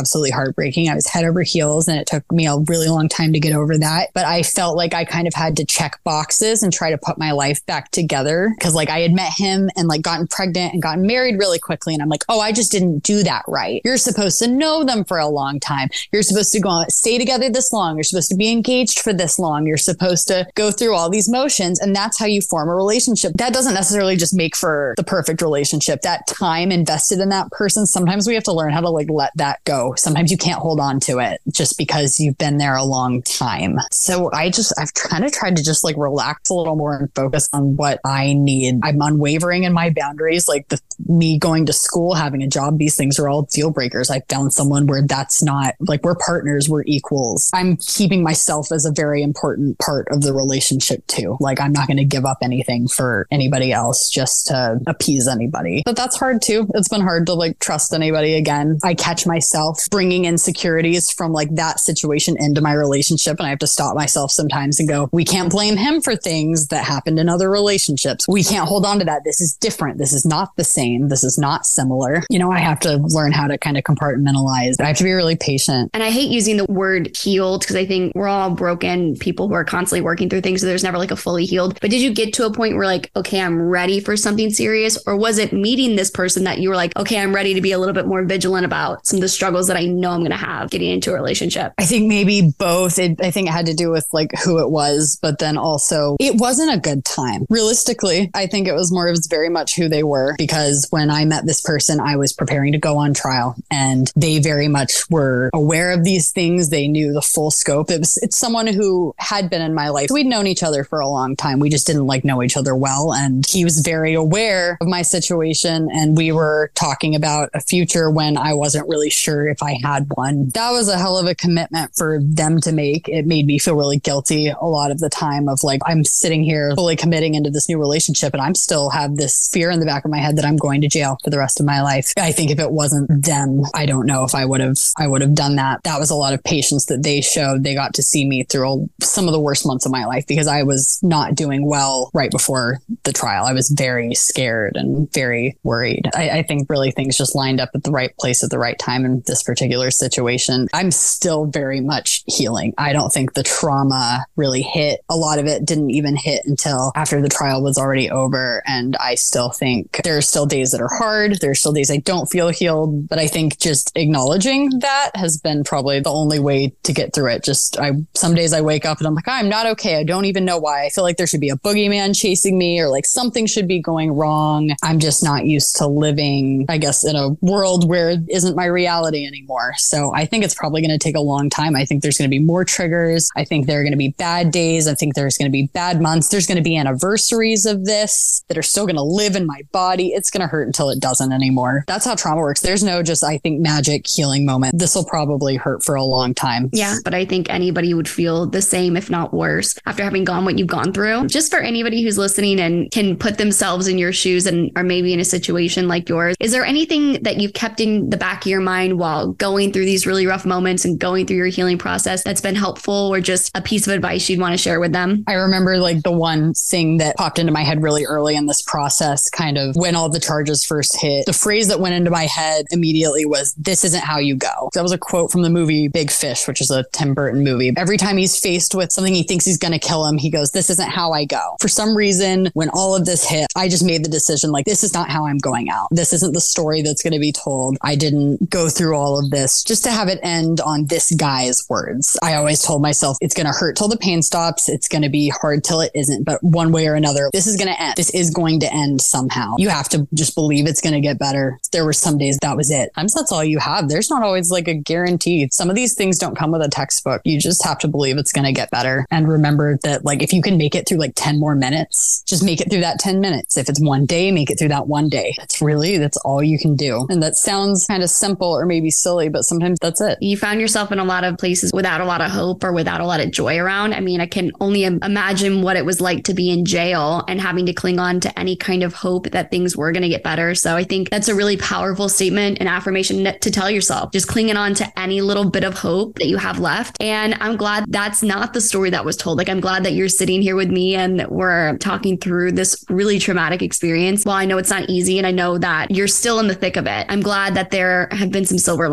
heartbreaking. I was head over heels and it took me a really long time to get over that. But I felt like I kind of had to check boxes and try to put my life back together. Cause like I had met him and like gotten pregnant and gotten married really quickly. And I'm like, oh, I just didn't do that right. You're supposed to know them for a long time. You're supposed to go on, stay together this long. You're supposed to be engaged for this long. You're supposed to go through all these motions. And that's how you form a relationship. That doesn't necessarily just make for the perfect relationship. That time invested in that person, sometimes we have to learn how to like let that go. Sometimes you can't hold on to it just because you've been there a long time. So I just, I've kind of tried to just like relax a little more and focus on what I need. I'm unwavering in my boundaries. Like the me going to school, having a job, these things are all deal breakers. I found someone where that's not like we're partners, we're equals. I'm keeping myself as a very important part of the relationship too. Like I'm not going to give up anything for anybody else just to appease anybody. But that's hard too. It's been hard to like trust anybody again. I catch myself bringing insecurities from like that situation into my relationship. And I have to stop myself sometimes and go, we can't blame him for things that happened in other relationships. We can't hold on to that. This is different. This is not the same. This is not similar. You know, I have to learn how to kind of compartmentalize. I have to be really patient. And I hate using the word healed because I think we're all broken people who are constantly working through things. So there's never like a fully healed. But did you get to a point where like, okay, I'm ready for something serious? Or was it meeting this person that you were like, okay, I'm ready to be a little bit more vigilant about some of the struggles that I know I'm going to have getting into a relationship? I think maybe both. It, I think it had to do with like who it was, but then also it wasn't a good time. Realistically, I think it was more, it was very much who they were, because when I met this person, I was preparing to go on trial and they very much were aware of these things. They knew the full scope. It was, it's someone who had been in my life. We'd known each other for a long time. We just didn't like know each other well. And he was very aware of my situation. And we were talking about a future when I wasn't really sure if I had one. That was a hell of a commitment for them to make. It made me feel really guilty a lot of the time of like, I'm sitting here fully committing into this new relationship and I'm still have this fear in the back of my head that I'm going to jail for the rest of my life. I think if it wasn't them, I don't know if I would have, I would have done that. That was a lot of patience that they showed. They got to see me through some of the worst months of my life because I was not doing well right before the trial. I was very scared and very worried. I, I think really things just lined up at the right place at the right time in this particular situation. I'm still very much healing. I don't think the trauma really hit. A lot of it didn't even hit until after the trial was already over. And I still think there are still days that are hard. There are still days I don't feel healed. But I think just acknowledging that has been probably the only way to get through it. Just I some days I wake up and I'm like, I'm not okay. I don't even know why. I feel like there should be a boogeyman chasing me or like something should be going wrong. I'm just not used to living, I guess, in a world where it isn't my reality anymore. So I think it's probably going to take a long time. I think there's going to be more triggers. I think there are going to be bad days. I think there's going to be bad months. There's going to be anniversaries of this that are still going to live in my body. It's going to hurt until it doesn't anymore. That's how trauma works. There's no just, I think, magic healing moment. This will probably hurt for a long time. Yeah, but I think anybody would feel the same, if not worse, after having gone what you've gone through. Just for anybody who's listening and can put themselves in your shoes and are maybe in a situation like yours, is there anything that you've kept in the back of your mind while going through these really rough moments and going through your healing process that's been helpful, or just a piece of advice you'd want to share with them? I remember like the one thing that popped into my head really early in this process, kind of when all the charges first hit, the phrase that went into my head immediately was, "This isn't how you go." That was a quote from the movie Big Fish, which is a Tim Burton movie. Every time he's faced with something he thinks he's going to kill him, he goes, "This isn't how I go." For some reason, when all of this hit, I just made the decision, like, this is not how I'm going out. This isn't the story that's going to be told. I didn't go through all of this just to have it end on this guy's words. I always told myself, it's going to hurt till the pain stops. It's going to be hard till it isn't. But one way or another, this is going to end. This is going to end somehow. You have to just believe it's going to get better. There were some days that was it. Sometimes that's all you have. There's not always like a guarantee. Some of these things don't come with a textbook. You just have to believe it's going to get better. And remember that, like, if you can make it through like ten more minutes, just make it through that ten minutes. If it's one day, make it through that one day. That's really, that's all you can do. And that sounds kind of simple or maybe silly, but sometimes that's it. You found yourself in a lot of places without a lot of hope or without a lot of joy around. I mean, I can only imagine what it was like to be in jail and having to cling on to any kind of hope that things were going to get better. So I think that's a really powerful statement and affirmation to tell yourself, just clinging on to any little bit of hope that you have left. And I'm glad that's not the story that was told. Like, I'm glad that you're sitting here with me and we're talking through this really traumatic experience. While I know it's not easy and I know that you're still in the thick of it, I'm glad that there have been some silver linings. Like,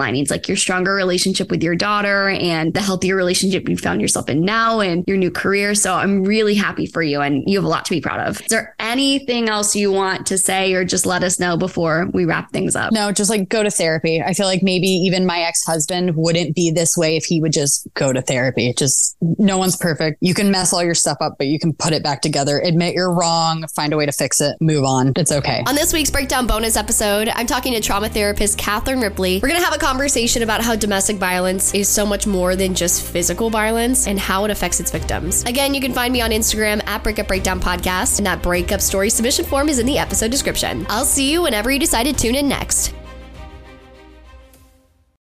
like your stronger relationship with your daughter and the healthier relationship you found yourself in now and your new career. So I'm really happy for you and you have a lot to be proud of. Is there anything else you want to say or just let us know before we wrap things up? No, just like go to therapy. I feel like maybe even my ex-husband wouldn't be this way if he would just go to therapy. Just no one's perfect. You can mess all your stuff up, but you can put it back together. Admit you're wrong, find a way to fix it, move on. It's okay. On this week's Breakdown bonus episode, I'm talking to trauma therapist Catherine Ripley. We're going to have a conversation about how domestic violence is so much more than just physical violence and how it affects its victims. Again, you can find me on Instagram at Breakup Breakdown Podcast, and that breakup story submission form is in the episode description. I'll see you whenever you decide to tune in next.